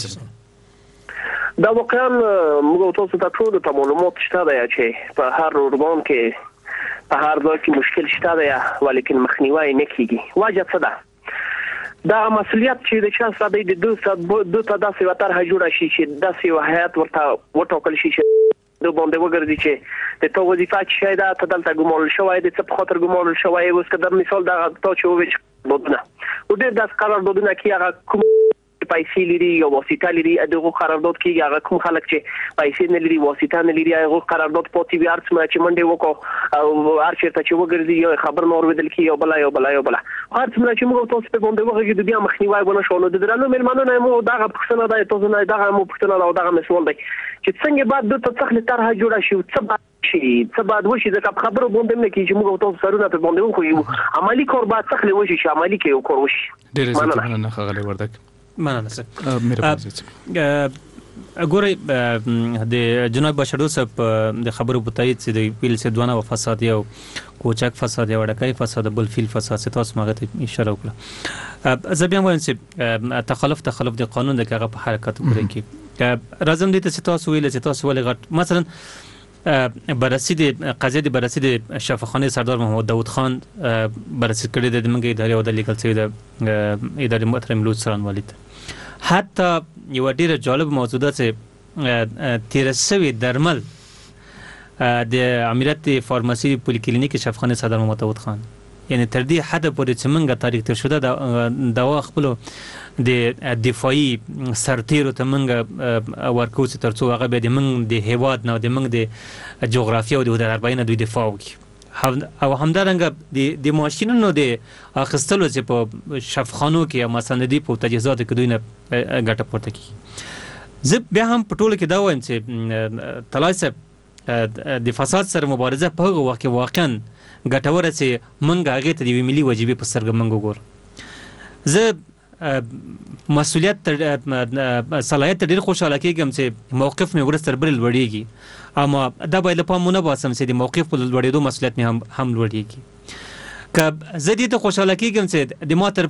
دا واقعا موږ تاسو ته ټول ته معلومات شته دی چې په هر اوربان کې په هر ځای کې مشکل شته دی ولیکن مخنیوي نه کیږي وجه څه ده دا مسؤلیت چې د چا سره د دوه دوه ته داسې وتر جوړ شي چې داسې وحیات ورته وټاکل شي چې د باندې وګرځي چې د تو وظیفه چې دا ته دلته ګمول شوی د څه په خاطر ګمول شوی اوس کدر مثال دا تو چې وې دودنه او ډېر داس قرار دودنه کې هغه کوم پیسې لري یا واسطه لري دغه قرارداد کې هغه کوم خلک چې پیسې نه لري واسطه نه لري هغه قرارداد پاتې وي ارڅ چې منډه وکړو او هر چیرته چې وګرځي یو خبر نور ودل کې یو بلا یو بلا یو بلا هر څه چې موږ تاسو په باندې وګورئ د بیا مخنیوي ونه شول د درنو ملمانو نه مو دغه پښتنه ده تاسو نه دغه مو پښتنه او دغه مسول دی چې څنګه بعد د تخلي طرح جوړه شي څه شي څه بعد وشي د خبرو باندې نه کې چې موږ تاسو سرونه په باندې وکړو عملی کار بعد تخلي وشي چې عملی کې یو کار وشي ډېر زیات مننه خغلی وردک مننه سر ګورئ د جناب بشردو صاحب د خبرو په تایید چې د ویل چې دوانه فساد یو کوچک فساد یو ډکای فساد بل فیل فساد چې تاسو ماغه ته اشاره وکړه زه بیا وایم چې تخلف تخلف د قانون د هغه په حرکت کوي کې راځم دي ته تاسو ویل چې تاسو ولې غټ مثلا بررسی د قضیه د بررسی د شفاخانه سردار محمد داوود خان بررسی کړی د منګي ادارې او د لیکل څه د ادارې محترم لوڅران والد حتی یو ډیره جالب موضوع ده چې تیرسوي درمل د امارت فارماسي پولیکلینیک شفاخانه سردار محمد داوود خان یعنی تر دې حد پورې چې منګه تاریخ تر شوه د دوا خپل د دفاعي سرتیرو ته منګه ورکو چې ترڅو هغه به د منګ د هیواد نه د منګ د جغرافیه او د اربعین دوی دفاع وکړي او همدارنګه د د ماشینونو د اخیستلو چې په شفاخانو کې مثلا د په تجهیزات کې دوی نه ګټه پورته کوي زه بیا هم په ټوله کې دا وایم چې طلای صاحب د فساد سره مبارزه په هغه وخت کې واقعا ګټوره چې منګه هغه ته د ملي واجبې په سرګ منګو ګور زه مسؤلیت صلاحیت ډیر خوشاله کېږم چې موقف مې ورستر بل وړيږي اما دا باید په مونږ باسم چې د موقف په لوړېدو مسؤلیت مې هم هم لوړيږي که زه دې ته خوشاله کېږم چې د ما تر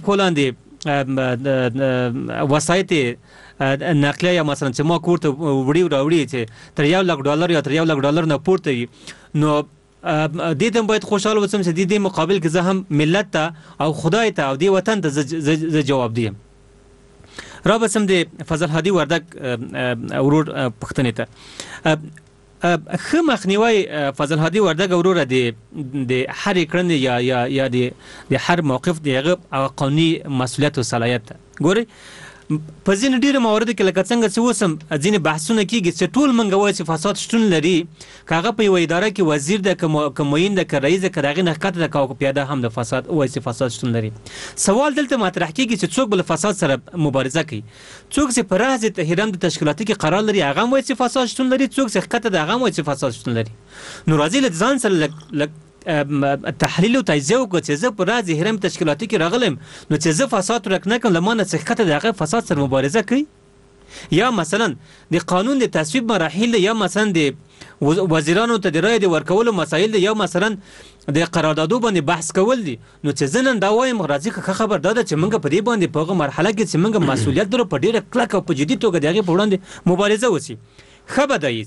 پولاندې وسایت نقلیه یا مثلا چې ما کوړه وړي راوړي چې تر یو لک ډالر یا تر یو لک ډالر نه پورته نو دې ته باید خوشاله وسم چې د دې مقابل کې زه هم ملت ته او خدای ته او دې وطن ته ز جواب دیم را بسم د فضل هادي وردک ورور پښتنې ته خو مخنیوي فضل هادي وردک ورور د د هر کړنې یا یا یا د هر موقف دغه قانوني مسؤلیت او صلاحیت ګوري په ځینې ډیره موارد کې لکه څنګه چې وسم ځینې بحثونه کیږي چې ټول منګه وایي چې فساد شتون لري، کاغه په یو اداره کې وزیر د کموین د رئیس د کداغه نه کته د کاو پیاده هم د فساد وایي چې فساد شتون لري. سوال دلته مطرح کیږي چې څوک بل فساد سره مبارزه کوي، څوک چې په راز تهران د تشکیلاتي کې قرار لري هغه وایي چې فساد شتون لري، څوک چې کته د هغه وایي چې فساد شتون لري. نو راځي له ځان سره لک تحلیل او تجزیه وکړو چې زه پر راز هرم تشکیلاتي کې راغلم نو چې زه فساد ورک نه کوم لمانه څخه د هغه فساد سره مبارزه کوي، یا مثلا د قانون د تصویب مراحل، یا مثلا د وزیرانو ته د رای د ورکولو مسایل، یا مثلا د قراردادو باندې بحث کول دي. نو چې زنن دا وایم راځي که خبر داده چې موږ په دې باندې په هغه مرحله کې چې موږ مسؤلیت درو په ډیره کلک او په جدي توګه دغه په وړاندې مبارزه وسی. خبر دی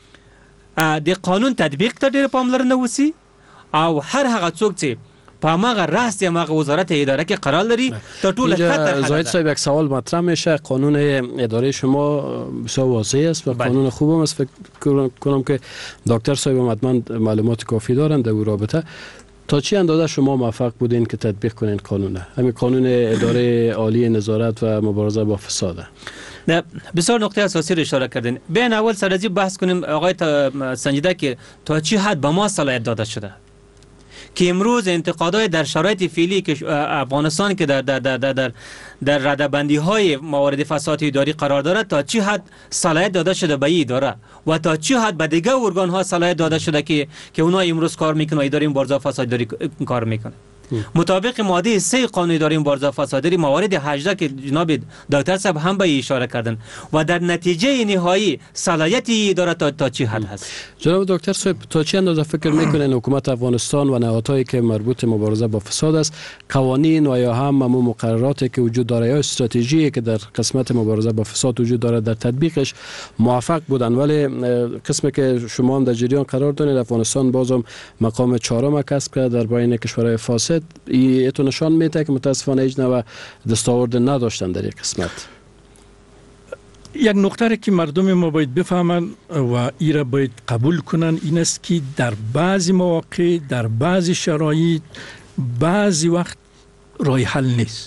چې د قانون تطبیق ته ډیره پاملرنه وسی او هر هغه څوک چې په هغه راست یا هغه وزارت اداره که قرار داری تا طول خط. زاهد صاحب یک سوال مطرح میشه، قانون اداره شما بسیار واضح است و قانون خوب است، فکر کنم که دکتر صاحب حتما معلومات کافی دارن در این رابطه. تا چی اندازه شما موفق بودین که تطبیق کنین قانونه؟ همین قانون اداره عالی نظارت و مبارزه با فساد. نه بسیار نقطه اساسی رو اشاره کردین. بیاین اول سر بحث کنیم آقای سنجیده که تا چی حد به ما صلاحیت داده شده که امروز انتقادهای در شرایط فعلی که افغانستان که در در در در در, در ردبندی های موارد فساد اداری قرار دارد تا چی حد صلاحیت داده شده به این اداره و تا چی حد به دیگه ارگان ها صلاحیت داده شده که که اونها امروز کار میکنن و اداره مبارزه فساد اداری کار میکنه. مطابق ماده سه قانون اداره مبارزه فساد اداری موارد هجده که جناب دکتر صاحب هم به اشاره کردن و در نتیجه نهایی صلاحیت اداره تا, تا چی حد هست. جناب دکتر صاحب تا چه اندازه فکر میکنن حکومت افغانستان و نهادهایی که مربوط مبارزه با فساد است قوانین و یا هم ممو مقرراتی که وجود داره یا استراتژی که در قسمت مبارزه با فساد وجود داره در تطبیقش موفق بودن، ولی قسمی که شما هم در جریان قرار دارید افغانستان بازم مقام چهارم کسب کرد در بین کشورهای فاسد. این تو نشان میده که متاسفانه هیچ نوع دستاورد نداشتن در این قسمت. یک نکته که مردم ما باید بفهمن و ایره باید قبول کنن این است که در بعضی مواقع در بعضی شرایط بعضی وقت راه حل نیست.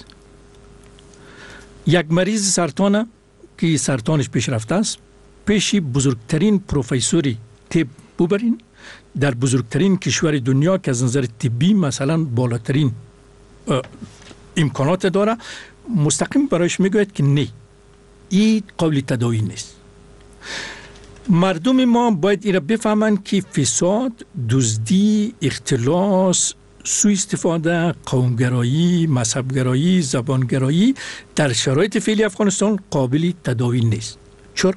یک مریض سرطان که سرطانش پیشرفته است پیش بزرگترین پروفسوری طب ببرین در بزرگترین کشور دنیا که از نظر طبی مثلا بالاترین امکانات داره، مستقیم برایش میگوید که نه این قابل تداوی نیست. مردم ما باید ایره بفهمند که فساد، دزدی، اختلاس، سوء استفاده، قومگرایی، مذهبگرایی، زبانگرایی در شرایط فعلی افغانستان قابل تداوی نیست. چرا؟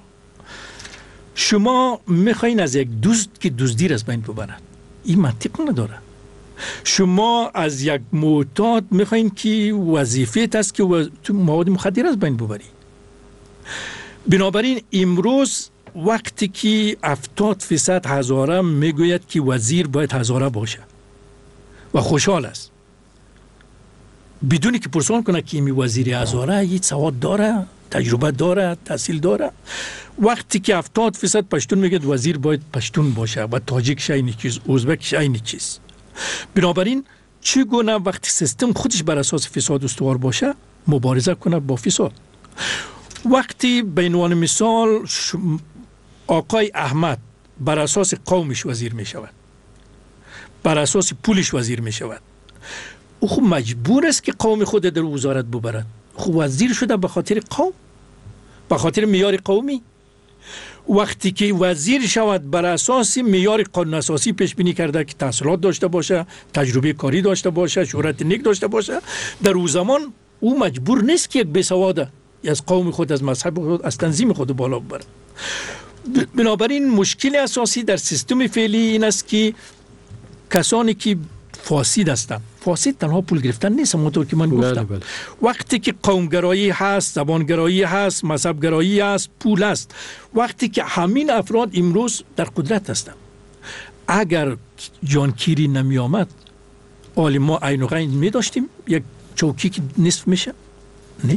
شما میخواین از یک دزد که دزدی را از بین ببرد، این منطق نداره. شما از یک معتاد میخواین که وظیفه است که وز... مواد مخدر از بین ببری. بنابراین امروز وقتی که هفتاد فیصد هزاره میگوید که وزیر باید هزاره باشه و خوشحال است بدونی که پرسان کنه که این وزیر هزاره یک سواد داره، تجربه داره، تحصیل داره. وقتی که هفتاد فیصد پشتون میگه وزیر باید پشتون باشه و تاجیک شاینی چیز، ازبک شاینی چیز. بنابراین چگونه وقتی سیستم خودش بر اساس فساد استوار باشه مبارزه کنه با فساد. وقتی به عنوان مثال آقای احمد بر اساس قومش وزیر می شود، بر اساس پولش وزیر می شود، او خب مجبور است که قوم خود در وزارت ببرد. خب وزیر شده به خاطر قوم، به خاطر معیار قومی. وقتی که وزیر شود بر اساس معیار قانون اساسی پیش بینی کرده که تحصیلات داشته باشه، تجربه کاری داشته باشه، شهرت نیک داشته باشه، در او زمان او مجبور نیست که یک بیسواده از قوم خود، از مذهب خود، از تنظیم خود بالا ببره. بنابراین مشکل اساسی در سیستم فعلی این است که کسانی که فاسد هستند، فاسد تنها پول گرفتن نیست، همونطور که من گفتم. بله بله. وقتی که قومگرایی هست، زبانگرایی هست، مذهبگرایی هست، پول هست، وقتی که همین افراد امروز در قدرت هستند، اگر جان کیری نمی آمد آلی ما عین و غین می داشتیم یک چوکی که نصف میشه؟ نه.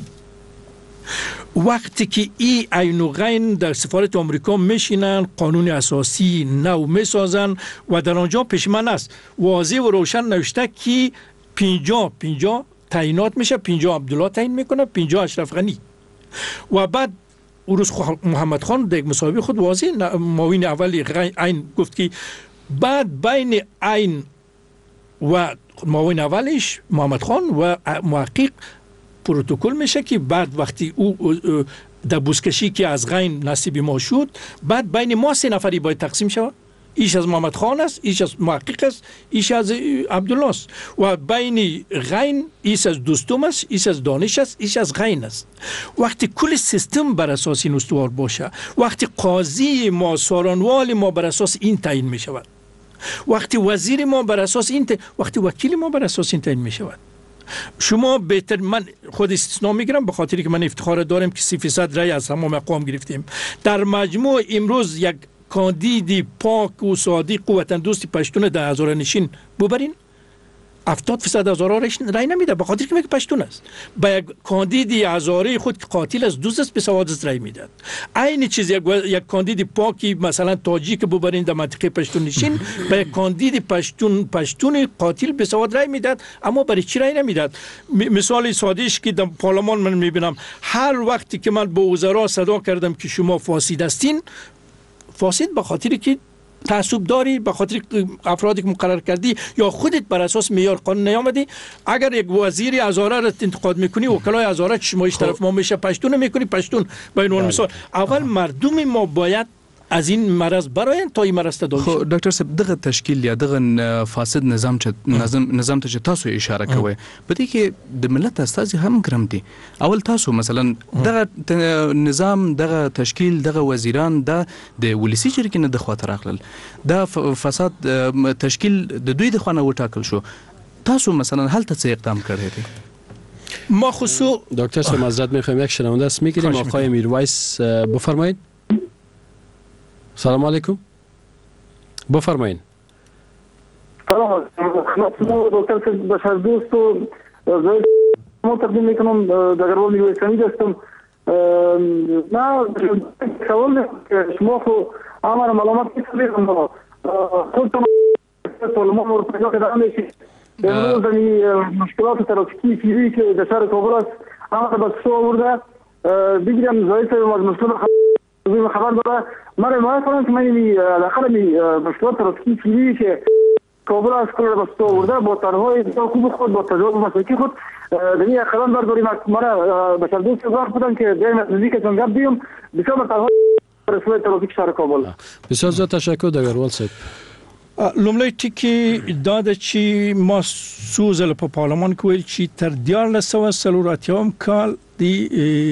وقتی که ای عین و غین در سفارت آمریکا میشینن قانون اساسی نو میسازن و در آنجا پشمن است واضح و روشن نوشته که پنجاه پنجاه تعیینات میشه، پنجاه عبدالله تعیین میکنه، پنجاه اشرف غنی. و بعد اون روز محمد خان در مصاحبه خود واضح معاون اول عین گفت که بعد بین عین و معاون اولش محمد خان و محقق پروتکل میشه که بعد وقتی او در بوسکشی که از غین نصیب ما شد، بعد بین ما سه نفری باید تقسیم شود. ایش از محمد خان است، ایش از محقق است، ایش از عبدالله است و بین غین ایش از دوستم است، ایش از دانش است، ایش از غین است. وقتی کل سیستم بر اساس این استوار باشه، وقتی قاضی ما سارانوال ما بر اساس این تعیین می شود، وقتی وزیر ما بر اساس این تعیین، وقتی وکیل ما بر اساس این تعیین می شود. شما بهتر، من خود استثناء میگیرم به خاطری که من افتخار دارم که سی فیصد رای از تمام اقوام گرفتیم. در مجموع امروز یک کاندیدی پاک و صادق و وطن دوستی پشتون در هزاره نشین ببرین، هفتاد فیصد هزاره رای نمیده به خاطر که میگه پشتون است. با یک کاندیدی هزاره خود که قاتل از دوست است به سواد است رای میداد. عین چیز یک یک کاندیدی پاکی مثلا تاجیک ببرین در منطقه پشتون نشین، با یک کاندیدی پشتون پشتون قاتل به سواد رای میداد، اما برای چی رای نمیداد؟ مثال سادهش که در پارلمان من میبینم هر وقتی که من به وزرا صدا کردم که شما فاسد هستین، فاسد به خاطری که تعصب داری، به خاطر افرادی که مقرر کردی یا خودت بر اساس معیار قانون نیامدی. اگر یک وزیر هزاره را انتقاد میکنی، وکلای هزاره شمایش طرف ما میشه، پشتون میکنی، پشتون به عنوان مثال. اول مردم ما باید از این مرض براین تا این مرض تداوی شد. دکتر صاحب دغه تشکیل یا دغه فاسد نظام چې نظام نظام ته تاسو اشاره کوي، په دې کې د ملت استازي هم ګرم دي. اول تاسو مثلا دغه نظام دغه تشکیل دغه وزیران د د ولسی جرګې نه د خاطر اخلل دا فساد تشکیل د دوی د خانه وټاکل شو. تاسو مثلا هل ته څه اقدام کړی دی؟ ما خصوص دکتر صاحب معذرت میخوایم یک شنونده است میگیریم. آقای میرویس بفرمایید. سلام علیکم. بفرمایید. سلام علیکم دکتر بشر دوست و ما تقدیم میکنم در گروه میرویسانی هستم. ما سوال شما خو امر معلومات می‌کنم خودتون پارلمان رو پیدا کردن میشید. امروز این مشکلات ترافیکی فیزی که در شهر کابل است امر به سو آورده بگیرم زایت مسئول خبر داره. من ما کنم که من داخل مشکلات ترافیکی فیزی که کابل است کل به سو آورده با طرحهای خوب خود با تجربه مسلکی خود دنی اخران برداریم. مرا بشر دوست گفت بودن که دائما نزدیکتون گپ دیم بسیار طرحهای رسول ترافیک شهر کابل. بسیار زیاد تشکر دگروال صاحب. لومړی ټکی دا د چې ما سوزل په پارلمان کې ویل چې تر دیارلس سوه څلور اتیاوم کال د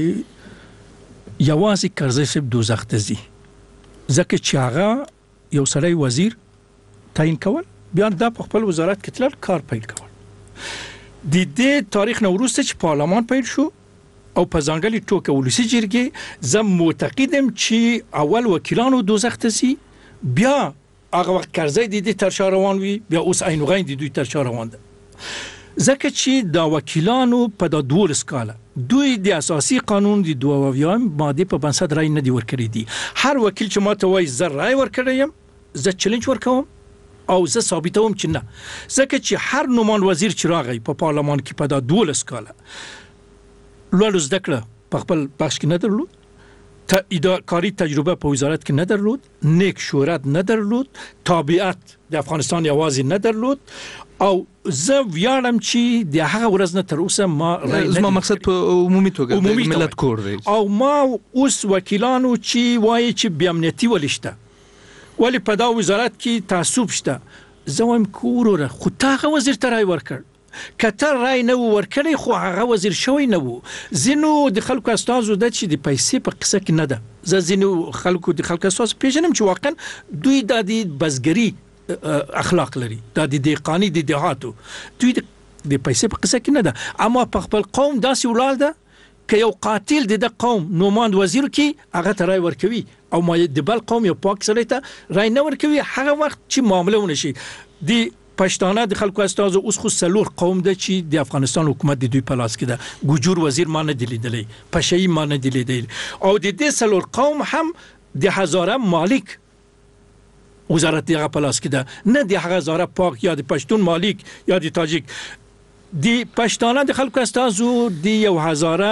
یوازې کرزی صاحب دوزخ ته ځي، ځکه چې هغه یو سړی وزیر تعیین کول، بیا دا په خپل وزارت کې تلل کار پیل کول. د دې تاریخ نه وروسته چې پارلمان پیل شو او په ځانګړي توګه ولسي جرګې، زه معتقدم چې اول وکیلانو دوزخ ته ځي، بیا هغه وخت کرزی د دې تر شا روان وي، بیا اوس عینوغین د دوی تر شا روان ده. ځکه چې دا وکیلانو په دا دولس کاله دوی د اساسي قانون د دوه اویایم ماده په بنسټ رای نه دی ورکړی دي. هر وکیل چې ماته وایي زه رای ورکړی یم، زه چلنج ورکوم او زه ثابتوم چې نه. ځکه چې هر نومان وزیر چې راغی په پارلمان کې په دا دولس کاله لوړ زده کړه په خپل بخش کې نه درلود، کاری تجربه په وزارت کې نه درلود، نیک شهرت نه درلود، تابعیت د افغانستان یوازې نه درلود. او زه ویاړم چې د هغه ورځ نه تر اوسه ما زما مقصد په عمومي توګه د ملت کور دی. او ما اوس وکیلانو چې وایي چې بې امنیتي ولې شته، ولې په دا وزارت کې تعصب شته، زه وایم که وروره خو تا هغه وزیر ته رای ورکړ، که ته رای نه و ورکړی خو هغه وزیر شوی نه و. ځینو د خلکو استازو ده چې د پیسې په قصه کې نه ده. زه ځینو خلکو د خلکو استازو پیژنم چې واقعا دوی دا د بزګري اخلاق لري، دا د دهقاني د دهاتو، دوی د پیسې په قصه کې نه ده. اما په خپل قوم داسې ولاړ ده که یو قاتل د د قوم نوماند وزیر کې هغه ته رای ورکوي او ما د بل قوم یو پاک سړی ته رای نه ورکوي، هغه وخت چې معامله ونه شي. د پښتانه د خلکو استازو اوس خو څلور قوم ده چې د افغانستان حکومت د دوی په لاس کې ده. ګوجور وزیر ما نه دی لیدلی، پشهیي ما نه دی لیدلی، او د دې څلور قوم هم د هزاره مالک وزارت دغه په لاس کې ده، نه د هغه هزاره پاک یا د پښتون مالک یا د تاجک. د پښتانه د خلکو استازو د یو هزاره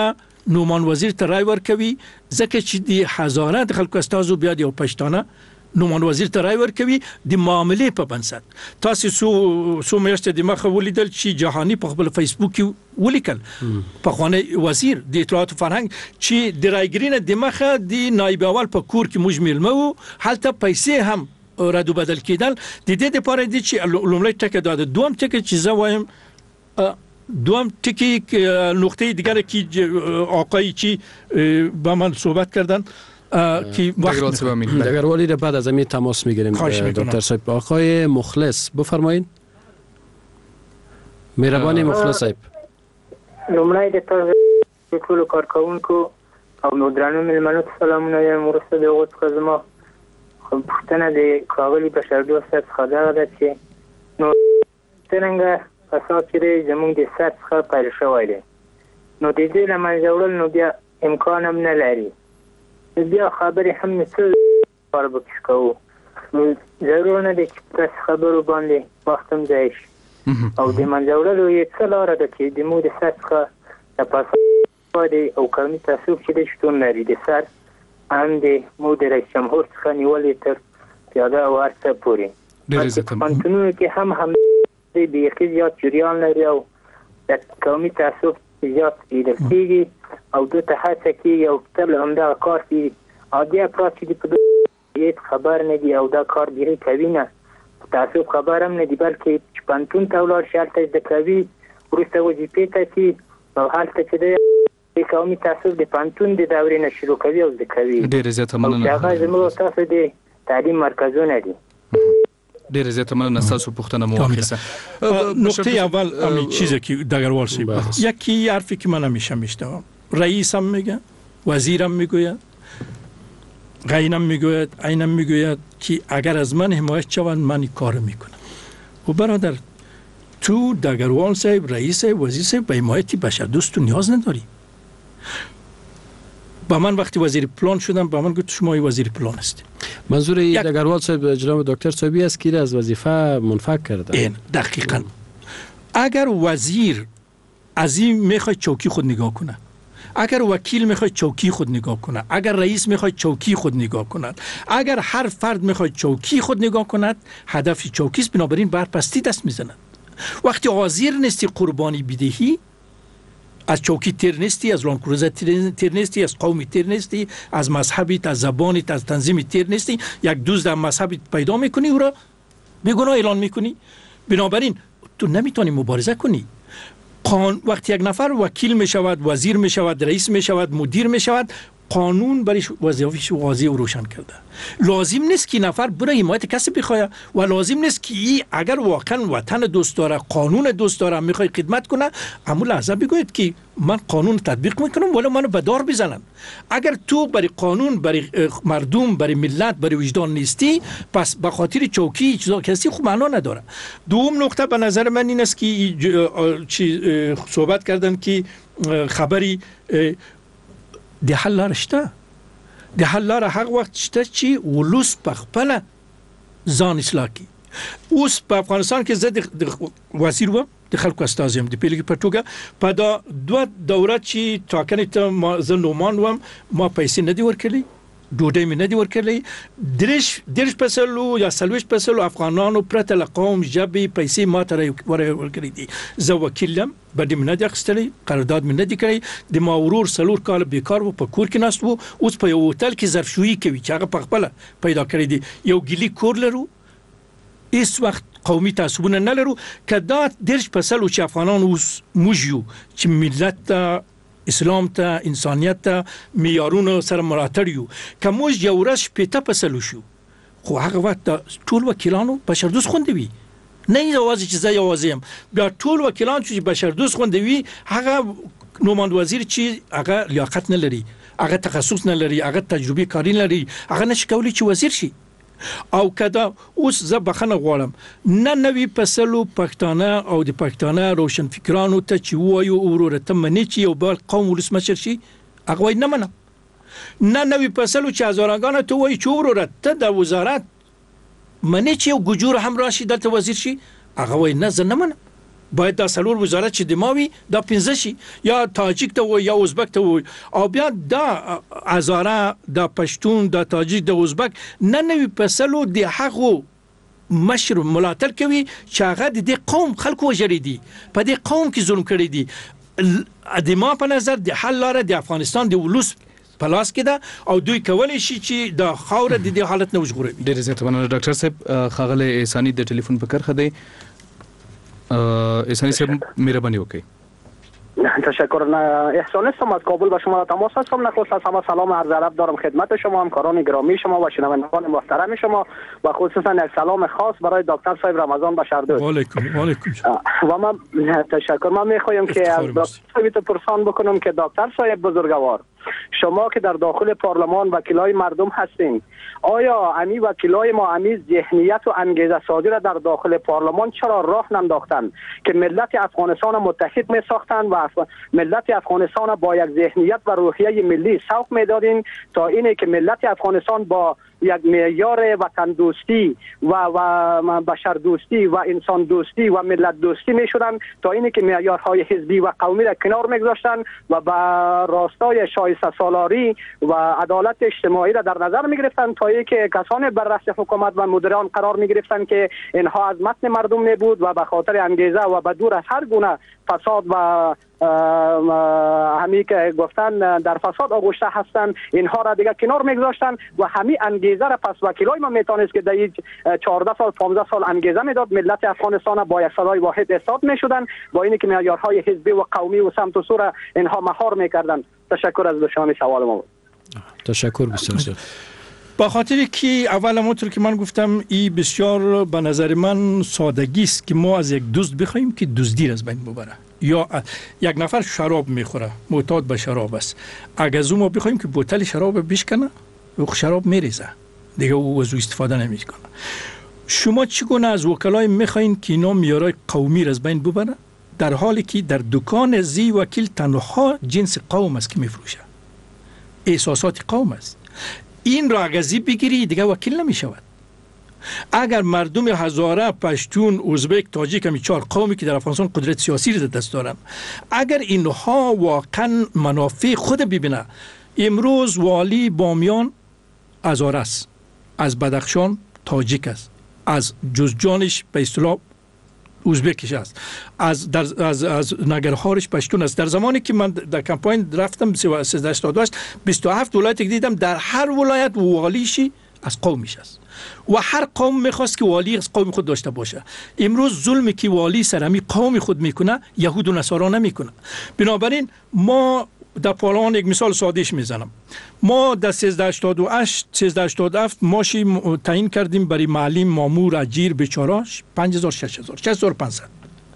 نومان وزیر ته رای ورکوي ځکه چې د هزاره د خلکو استازو بیا د یو پښتانه نومان وزیر ته رای ورکوي د معاملې په بنسټ. تاسو سو سو میاشتې د مخه ولیدل چې جهانی په خپل فیسبوک کې ولیکل پخوانی وزیر د اطلاعات او فرهنګ چې د رایګرینه د مخه د نایب اول په کور کې موږ میلمه وو هلته پیسې هم رادو بدل کېدل. د دې لپاره دي چې لومړی ټکی دا د دوم ټکی چې زه وایم دوم ټکی نقطه دیگر که آقایی که با من صحبت کردن که وقت دگروالی را بعد از همین تماس میگیریم دکتر صاحب. آقای مخلص بفرمایید. مهربانی مخلص صاحب. لومړی د تاسو ټول کارکونکو او نو درنو ملمنو ته سلامونه وایم. وروسته د هغو څخه زما پوښتنه د ښاغلي بشردوست صاحب څخه دغه ده چې نو څرنګه فساد چې دی زموږ د سر څخه پیل شوی دی نو د دې له منځه وړل نو بیا امکان هم نه لري. بیا خبرې هم څه کار پکې کوو نو ضرور نه دی چې په داسې خبرو باندې وخت هم ضایع شي او د منځه وړلو یې څه لاره ده چې د موږ د سر څخه د فساد او قومي تعصب چې دی شتون لري د سر هم د موږ د رئیس جمهور څخه نیولې تر پیاده او هر څه پورې په پوهنتونونو کې هم هم بیخي زیات جریان لري او د قومي تعصب زیات لیدل کېږي او دوی ته هڅه کېږي او تل همدغه کار کوي. عادي افراد چې په دې خبر نه دي او دا کار ډېری کوي نه تعصب خبر هم نه دي بلکې چې پوهنتون ته ولاړ شي هلته زده کوي وروسته وظیفې ته ځي او هلته چې دی د قومي تعصب د پوهنتون د دورې نه شروع کوي او زده کوي. ډېره زیاته مننه. هغه زموږ تاسو د تعلیم مرکزونه دي. ډېره زیاته مننه. ستاسو پوښتنه مو واخیسته. نکته اول همین چیزی که دگروال صاحب یکی حرفی که من همیشه میشنوم رئیس هم میگه وزیر هم میگوید غینم میگوید اینم میگوید که اگر از من حمایت شوند من این کار میکنم. و برادر تو دگروال صاحب رئیس وزیر صاحب به حمایت بشردوست تو نیاز نداری. با من وقتی وزیر پلان شدم با من گفت شما وزیر پلان هستی. منظور دگروال صاحب جناب دکتر صاحبی است که از وظیفه منفک کرده. این دقیقاً اگر وزیر از این میخواد چوکی خود نگاه کنه اگر وکیل میخواد چوکی خود نگاه کنه اگر رئیس میخواد چوکی خود نگاه کند اگر هر فرد میخواد چوکی خود نگاه کند هدف چوکی است بنابراین بر پستی دست میزند. وقتی حاضر نیستی قربانی بدهی از چوکی تیر نیستی از لانکروزه تیر نیستی از قومی تیر نیستی از مذهبیت از زبانیت از تنظیمی تیر نیستی یک دوست در مذهبیت پیدا میکنی او را بیگناه اعلان میکنی. بنابراین تو نمیتونی مبارزه کنی. قان... وقتی یک نفر وکیل می شود وزیر می شود رئیس می شود مدیر می شود قانون برایش وظیفه‌اش واضح و روشن کرده. لازم نیست که نفر برای حمایت کسی بخواد و لازم نیست که ای اگر واقعا وطن دوست داره قانون دوست داره میخواد خدمت کنه اما لحظه بگوید که من قانون تطبیق میکنم ولی منو به دار بزنن. اگر تو برای قانون برای مردم برای ملت برای وجدان نیستی پس به خاطر چوکی چیزا کسی خوب معنا نداره. دوم نکته به نظر من این است که چی صحبت کردن که خبری د حل لار شته. د حل لار هغه وخت شته چې ولوس په خپل ځان اصلاح کړي. اوس په افغانستان کې زه د وزیر وم د خلکو استازی هم د پیلګي په توګه په دا دوه دوره چې ټاکنې ته ما زه نومان وم ما پیسې نه دي ورکړلې ډوډۍ مې نه دي ورکړلې درش درش پسلو یا سلوش پسلو افغانانو پرته له قوم ژبې پیسې ما ته ورکړې دي. زه وکیلم بدې مې نه دي اخیستلې قرارداد مې نه دي کړی. د ما ورور څلور کاله بیکار و په کور کې ناست و اوس په یو هوټل کې ظرفشویي کوي چې هغه په خپله پیدا کړی دی. یو ګیلي کور لرو هیڅ وخت قومي تعصبونه نه لرو که دا درش پسلو چې افغانان اوس موږ یو چې ملت ته اسلام ته انسانیت ته معیارونو سره ملاتړ یو که موږ یو ورځ شپېته پسلو شو خو هغه وخت ټول وکیلانو بشردوست خوندې وي نه یوازې چې زه یوازې یم بیا ټول وکیلان چې بشردوست خوندې وي هغه نوماند وزیر چې هغه لیاقت نه لري هغه تخصص نه لري هغه تجربه کاری نه لري هغه نشي کولی چې وزیر شي. او کدا اوس زه بخنه غواړم نه نوی پسلو پښتانه او د پښتانه روشن فکرانو ته چې وایو وروره ته منی چې یو بل قوم ولسمشر شي هغه وای نه منم. نه نوی پسلو چې هزارګانو ته وایي چې وروره ته د وزارت منی چې یو ګجور هم راشي دلته وزیر شي هغه وای نه زه نه منم. باید دا سلور وزارت چې د ماوي دا پنځه شي یا تاجیک ته و یا ازبک ته و او بیا دا هزاره دا پښتون دا تاجیک دا ازبک نه نوي پسلو د حقو مشر ملاتړ کوي چې هغه د قوم خلکو وجری دي په دې قوم کې ظلم کړی دي د ما په نظر د حل لاره د افغانستان د ولوس پلاس کې ده او دوی کولی شي چې د خاور د دې حالت نه وژغوري. ډېر زیات مننه ډاکټر صاحب. خاغله احساني د ټلیفون په کرخه دی. احساني صاحب مهرباني وکړئ. تشکر. احسان هستم از کابل با شما تماس هستم. نخست از همه سلام عرض ادب دارم خدمت شما، همکاران گرامی شما و شنوندگان محترم شما و خصوصا یک سلام خاص برای دکتر صاحب رمضان بشردوست. و علیکم و علیکم. و من تشکر. من میخوایم که از دکتر صاحب پرسان بکنم که دکتر صاحب بزرگوار، شما که در داخل پارلمان وکیلای مردم هستین، آیا امی وکیلای ما امی ذهنیت و انگیزه سازی را در داخل پارلمان چرا راه ننداختن که ملت افغانستان متحد می ساختن و ملت افغانستان با یک ذهنیت و روحیه ملی سوق میدادین تا اینه که ملت افغانستان با یک معیار وطن دوستی و و بشر دوستی و انسان دوستی و ملت دوستی می شدن تا اینه که معیارهای حزبی و قومی را کنار میگذاشتن و با راستای شایسته سالاری و عدالت اجتماعی را در نظر می گرفتن تا اینکه کسان بر رأس حکومت و مدیران قرار می گرفتن که اینها از متن مردم می بود و به خاطر انگیزه و به دور از هر گونه فساد و همی که گفتن در فساد آغشته هستند اینها را دیگه کنار میگذاشتن و همین انگیزه را پس وکیلای ما میتونست که در چهارده سال پانزده سال انگیزه میداد ملت افغانستان با یک صدای واحد ایستاد میشدن با اینکه معیارهای حزبی و قومی و سمت و سو را اینها مهار میکردن. تشکر از دوشان سوال ما. تشکر بسیار. با خاطر که اول همونطور که من گفتم این بسیار به نظر من سادگی است که ما از یک دزد بخوایم که دزدی از بین ببره، یا یک نفر شراب میخوره معتاد به شراب است، اگر از ما بخوایم که بوتل شراب بشکنه او شراب میریزه دیگه او از استفاده نمیکنه. شما چگونه از وکلای میخواین که اینا معیارهای قومی از بین ببره در حالی که در دکان زی وکیل تنها جنس قوم است که میفروشه، احساسات قوم است. این را اگزی بگیری دیگه وکیل نمی شود. اگر مردم هزاره، پشتون، ازبک، تاجیک همی چهار قومی که در افغانستان قدرت سیاسی را دست دارن، اگر اینها واقعا منافع خود ببینه، امروز والی بامیان هزاره است، از بدخشان تاجیک است، از جزجانش به اصطلاح ازبکش است، از در از از نگرهارش پشتون است. در زمانی که من در کمپاین رفتم سیزده هشتاد و هشت بیست و هفت ولایت دیدم در هر ولایت والیشی از قومش است و هر قوم میخواست که والی از قوم خود داشته باشه. امروز ظلمی که والی سرمی قوم خود میکنه یهود و نصارا نمیکنه. بنابراین ما در پارلمان یک مثال سادهش میزنم. ما در سیزده هشتاد و هشت سیزده هشتاد و هفت ماشی تعیین کردیم برای معلم، مامور، اجیر، بیچاراش پنج هزار شش هزار شش هزار و پانصد.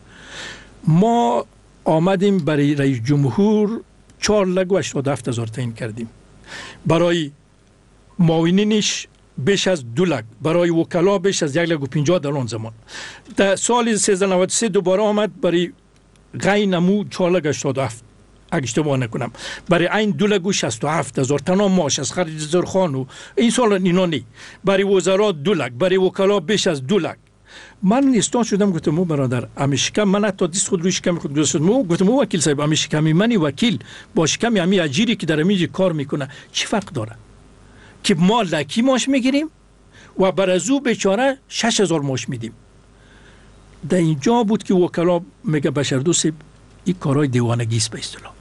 ما آمدیم برای رئیس جمهور چهار لک و هشتاد و هفت هزار تعیین کردیم، برای معاونینش بیش از دو لک، برای وکلا بیش از یک لک و پنجاه در آن زمان. در سال سیزده نود و سه دوباره آمد برای غی نمو چهار لک و هشتاد و هفت اگه اشتباه نکنم، برای این دو لک و شصت و هفت هزار تنها ماش از خرید زرخان و این سال اینا نی، برای وزرا دو لک، برای وکلا بیش از دو لک. من استاد شدم گفتم مو برادر امی شکم من حتی دیست خود روی شکم خود گذاشتم مو گفتم مو وکیل صاحب امی شکمی منی وکیل با شکمی امی اجیری که در امی کار میکنه چی فرق داره که ما لکی ماش میگیریم و بر از او بیچاره شش هزار ماش میدیم. در اینجا بود که وکلا میگه بشردوست این کارهای دیوانگی است به اصطلاح.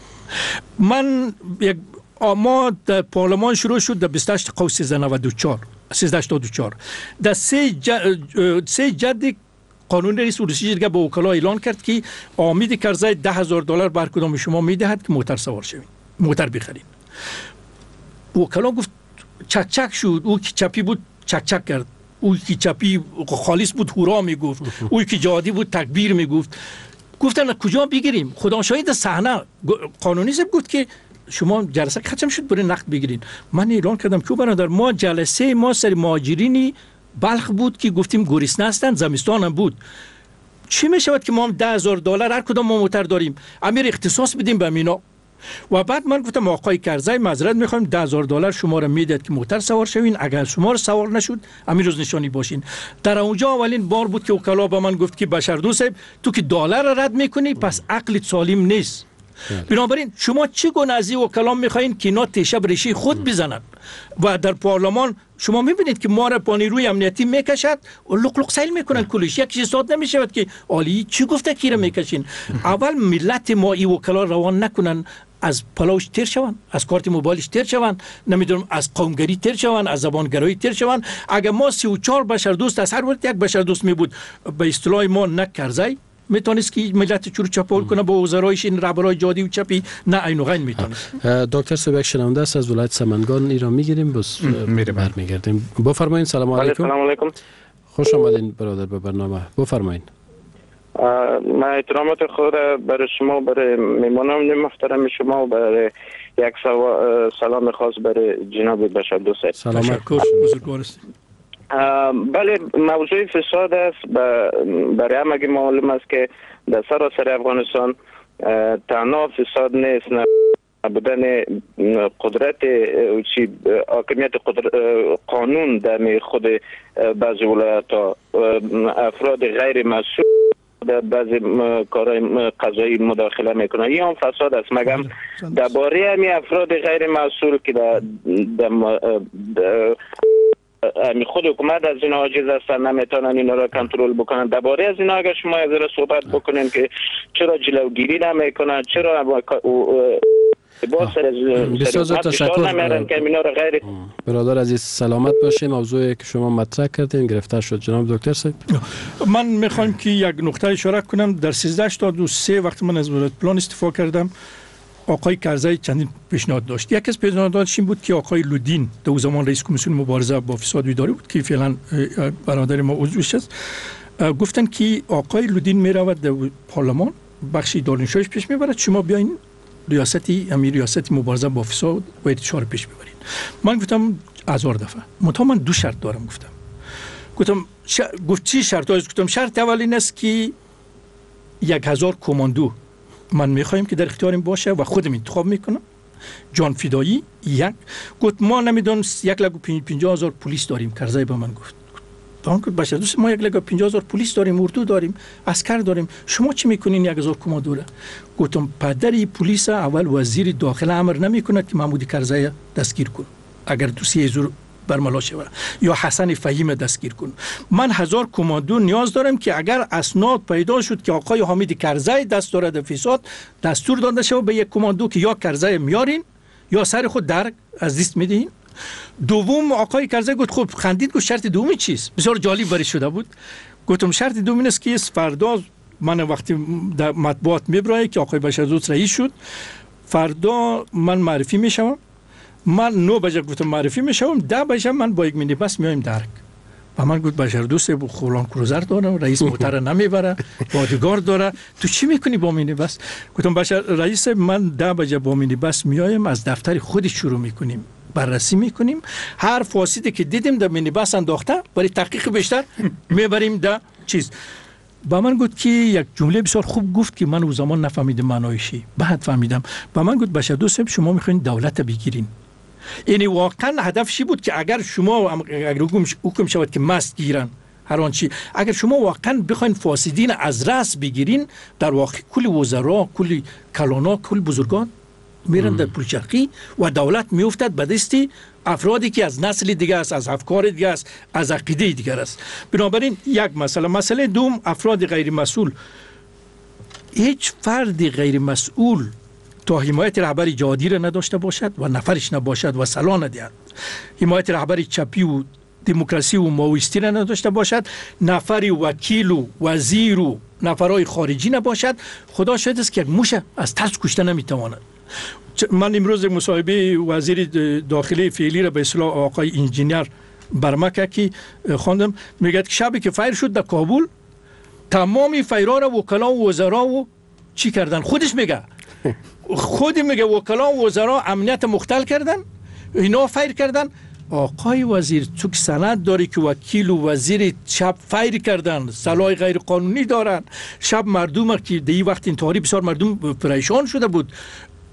من یک ما در پارلمان شروع شد در بیست و هشت قوس سیزده نود و چهار سیزده هشتاد و چهار در سه جد سه جد قانون رئیس ولسی دیگه با وکلا اعلان کرد که آمید کرزی ده هزار دلار بر کدام شما میدهد که موتر سوار شوید، موتر بخرید. وکلا گفت چک چک شد، او که چپی بود چک چک کرد، او که چپی خالص بود هورا میگفت، او که جهادی بود تکبیر میگفت. گفتن کجا بگیریم؟ خدا شاهد صحنه قانونی زب گفت که شما جلسه ختم شد برای نقد بگیرین. من اعلان کردم که برادر ما جلسه ما سر مهاجرینی بلخ بود که گفتیم گریسنه هستن، زمستان هم بود. چی می شود که ما هم ده هزار دلار هر کدام ما موتر داریم امیر اختصاص بدیم به مینا؟ و بعد من گفتم آقای کرزی معذرت میخوایم ده هزار دلار شما را میدید که موتر سوار شوین، اگر شما را سوار نشد همین روز نشانی باشین. در اونجا اولین بار بود که وکلا به من گفت که بشردوست صاحب تو که دلار را رد میکنی پس عقلت سالم نیست. بنابراین شما چه گونه از این وکلا میخواین که اینا تیشب ریشه خود بزنن و در پارلمان شما میبینید که ما را پانی روی امنیتی میکشد و لق لق سیل میکنن کلش یک چیز ساد نمیشود که عالی چی گفته کی را میکشین. اول ملت ما این وکلا روان نکنن از پلاوش تیر شون، از کارت موبایلش تیر شون، نمیدونم از قومگری تیر شون، از زبانگرایی تیر شون. اگر ما سی و چهار بشر دوست از هر وقت یک بشر دوست می بود به اصطلاح ما نه کرزی میتونست که ملت چورو چپول کنه با وزرایش این رهبرای جادی و چپی نه عین و غین میتونست. دکتر صبح شنونده است از ولایت سمنگان ایران میگیریم بس برمیگردیم. بفرمایید. سلام علیکم. سلام علیکم. خوش آمدین برادر به برنامه. بفرمایید. من احترامات خود برای شما، برای میمانان محترم شما و برای یک سلام خاص برای جناب بشردوست صاحب. سلام بزرگوار است. بله، موضوع فساد است. برای همه معلوم است که در سراسر افغانستان تنها فساد نیست، نه بودن قدرت چی حاکمیت قانون در خود بعضی ولایت ها، افراد غیر مسئول در بعضی کارهای قضایی مداخله میکنن. این هم فساد است. مگم درباره همین افراد غیر مسئول که در امی خود حکومت از اینا عاجز هستن، نمیتونن اینا را کنترل بکنن، درباره از اینا اگر شما از را صحبت بکنین که چرا جلوگیری نمیکنن، چرا با سر بسیار زیاد تشکر برادر عزیز. سلامت باشین. موضوعی که شما مطرح کردین گرفته شد جناب دکتر صاحب. من میخوام که یک نقطه اشاره کنم. در سیزده هشتاد و سه وقتی من از ولایت پلان استفاده کردم آقای کرزی چندین پیشنهاد داشت. یکی از پیشنهاداتش این بود که آقای لودین در اون زمان رئیس کمیسیون مبارزه با فساد و اداری بود که فعلا برادر ما عضوش است، گفتن که آقای لودین میرود در پارلمان بخشی دارنشایش پیش میبرد، شما بیاین ریاستی امیر ریاستی مبارزه با فساد و انتشار پیش ببرین. من گفتم هزار دفعه متا من دو شرط دارم. گفتم گفتم ش... گفت چی شرط هست؟ گفتم شرط اول این است که یک هزار کماندو من میخوایم که در اختیارم باشه و خودم انتخاب میکنم، جان فدایی. یک گفت ما نمیدونم یک لگو پنجاه هزار پلیس داریم. کرزی به من گفت دان که باشه دوست ما یک لگو پنجاه هزار پلیس داریم، اردو داریم، عسکر داریم، شما چی میکنین یک هزار کماندو را؟ گفتم پدری پلیس اول وزیر داخله امر نمیکند که محمود کرزی دستگیر کن اگر دوسیه زور برملا شود یا حسن فهیم دستگیر کن. من هزار کماندو نیاز دارم که اگر اسناد پیدا شد که آقای حامد کرزی دست دارد در فساد، دستور داده شود به یک کماندو که یا کرزی میارین یا سر خود درک از دست میدین. دوم آقای کرزی گفت خب خندید، گفت شرط دومی چیست؟ بسیار جالب برای شده بود. گفتم شرط دومی این است که فردا من وقتی در مطبوعات میبرای که آقای بشردوست رئیس شد، فردا من معرفی میشم، من نو بجه گفتم معرفی میشم، ده بجه من با یک مینی بس میایم درک. و من گفت بشردوست بو خولان کروزر دارم، رئیس موتر نمیبره، بادیگارد داره، تو چی میکنی با مینی بس؟ گفتم بشر رئیس من ده بجه با مینی بس میایم، از دفتر خودش شروع میکنیم، بررسی میکنیم، هر فاسدی که دیدیم در مینی بس انداخته برای تحقیق بیشتر میبریم در چیز. با من گفت که یک جمله بسیار خوب گفت که من اون زمان نفهمیدم معنایشی، بعد فهمیدم. با من گفت بشردوست شما میخواین دولت بگیرین، یعنی واقعا هدفش بود که اگر شما اگر حکم شود که مست گیرن هر آن چی، اگر شما واقعا بخواین فاسدین از رأس بگیرین، در واقع کل وزرا، کل کلانا، کل بزرگان میرن در پولچرخی و دولت میافتد به دست افرادی که از نسل دیگه است، از افکار دیگه است، از عقیده دیگه است. بنابراین یک مسئله مسئله دوم افراد غیر مسئول. هیچ فرد غیر مسئول تا حمایت رهبر جهادی را نداشته باشد و نفرش نباشد و سلا ندهد، حمایت رهبر چپی و دموکراسی و ماویستی را نداشته باشد، نفر وکیل و وزیر و نفرای خارجی نباشد، خدا شاید است که یک موش از ترس کشته نمیتواند. من امروز مصاحبه وزیر داخلی فعلی را به اصطلاح آقای انجینیر برمکه که خواندم، میگه که شبی که فایر شد در کابل تمام فایرها را وکلا و وزرا و چی کردن؟ خودش میگه خودی میگه وکلا و وزرا امنیت مختل کردن، اینا فایر کردن. آقای وزیر تو که سند داری که وکیل و وزیر شب فایر کردن، سلاح غیر قانونی دارن، شب مردم که دی وقت انتحاری بسیار مردم پریشان شده بود،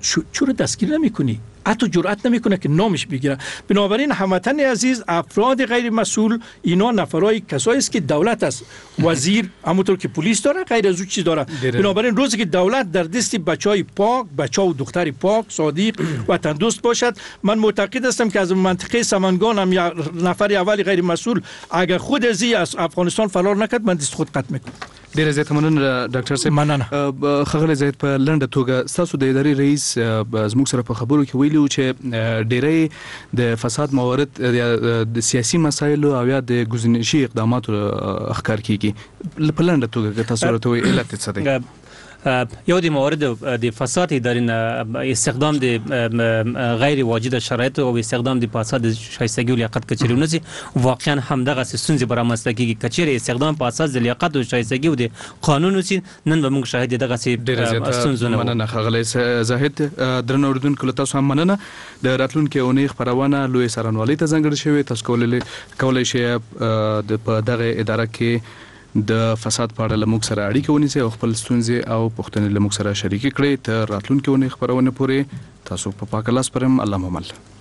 چرا دستگیر نمیکنی؟ حتی جرأت نمیکنه که نامش بگیره. بنابراین هموطن عزیز، افراد غیر مسئول اینا نفرای کسایی است که دولت است، وزیر همونطور که پلیس داره، غیر از اون چیز داره. بنابراین روزی که دولت در دست بچهای پاک، بچه و دختر پاک، صادق و تندرست باشد، من معتقد هستم که از منطقه سمنگان هم یا نفر اول غیر مسئول اگر خود ازی از افغانستان فرار نکرد، من دست خود قطع میکنم. ډیره زیاته مننه ډاکټر صاحب. مننه. خغل زید په لنډه توګه ستاسو د ادارې رئیس زموږ سره په خبرو کې ویلي و چې ډیری د فساد موارد د سیاسي مسایلو او یا د ګزینشي اقداماتو ښکار کیږي. په لنډه توګه که تاسو راته وایئ علت څه دی؟ یو د موارد د فساد ادارې استخدام د غیر واجد شرایط او استخدام د فساد شایستگی او لیاقت کچری ونسی واقعا هم دغه ستونزې برامسته کیږي. کچری استخدام په اساس د لیاقت او شایستگی او د قانون وسی نن به موږ شاهد دغه ستونزې نه مننه. خغلی زاهد درنو اوریدونکو له تاسو هم مننه. د راتلونکي اونۍ خبرونه لوی سرانوالۍ ته ځانګړې شوې. تاسو کولای شئ په دغه اداره کې د فساد په اړه له موږ سره اړیکه ونیسئ او خپل ستونزې او پوښتنې له موږ سره شریکې کړئ. تر راتلونکي اونۍ خبرونه پورې تاسو په پاک لاس پرم. الله مو مل.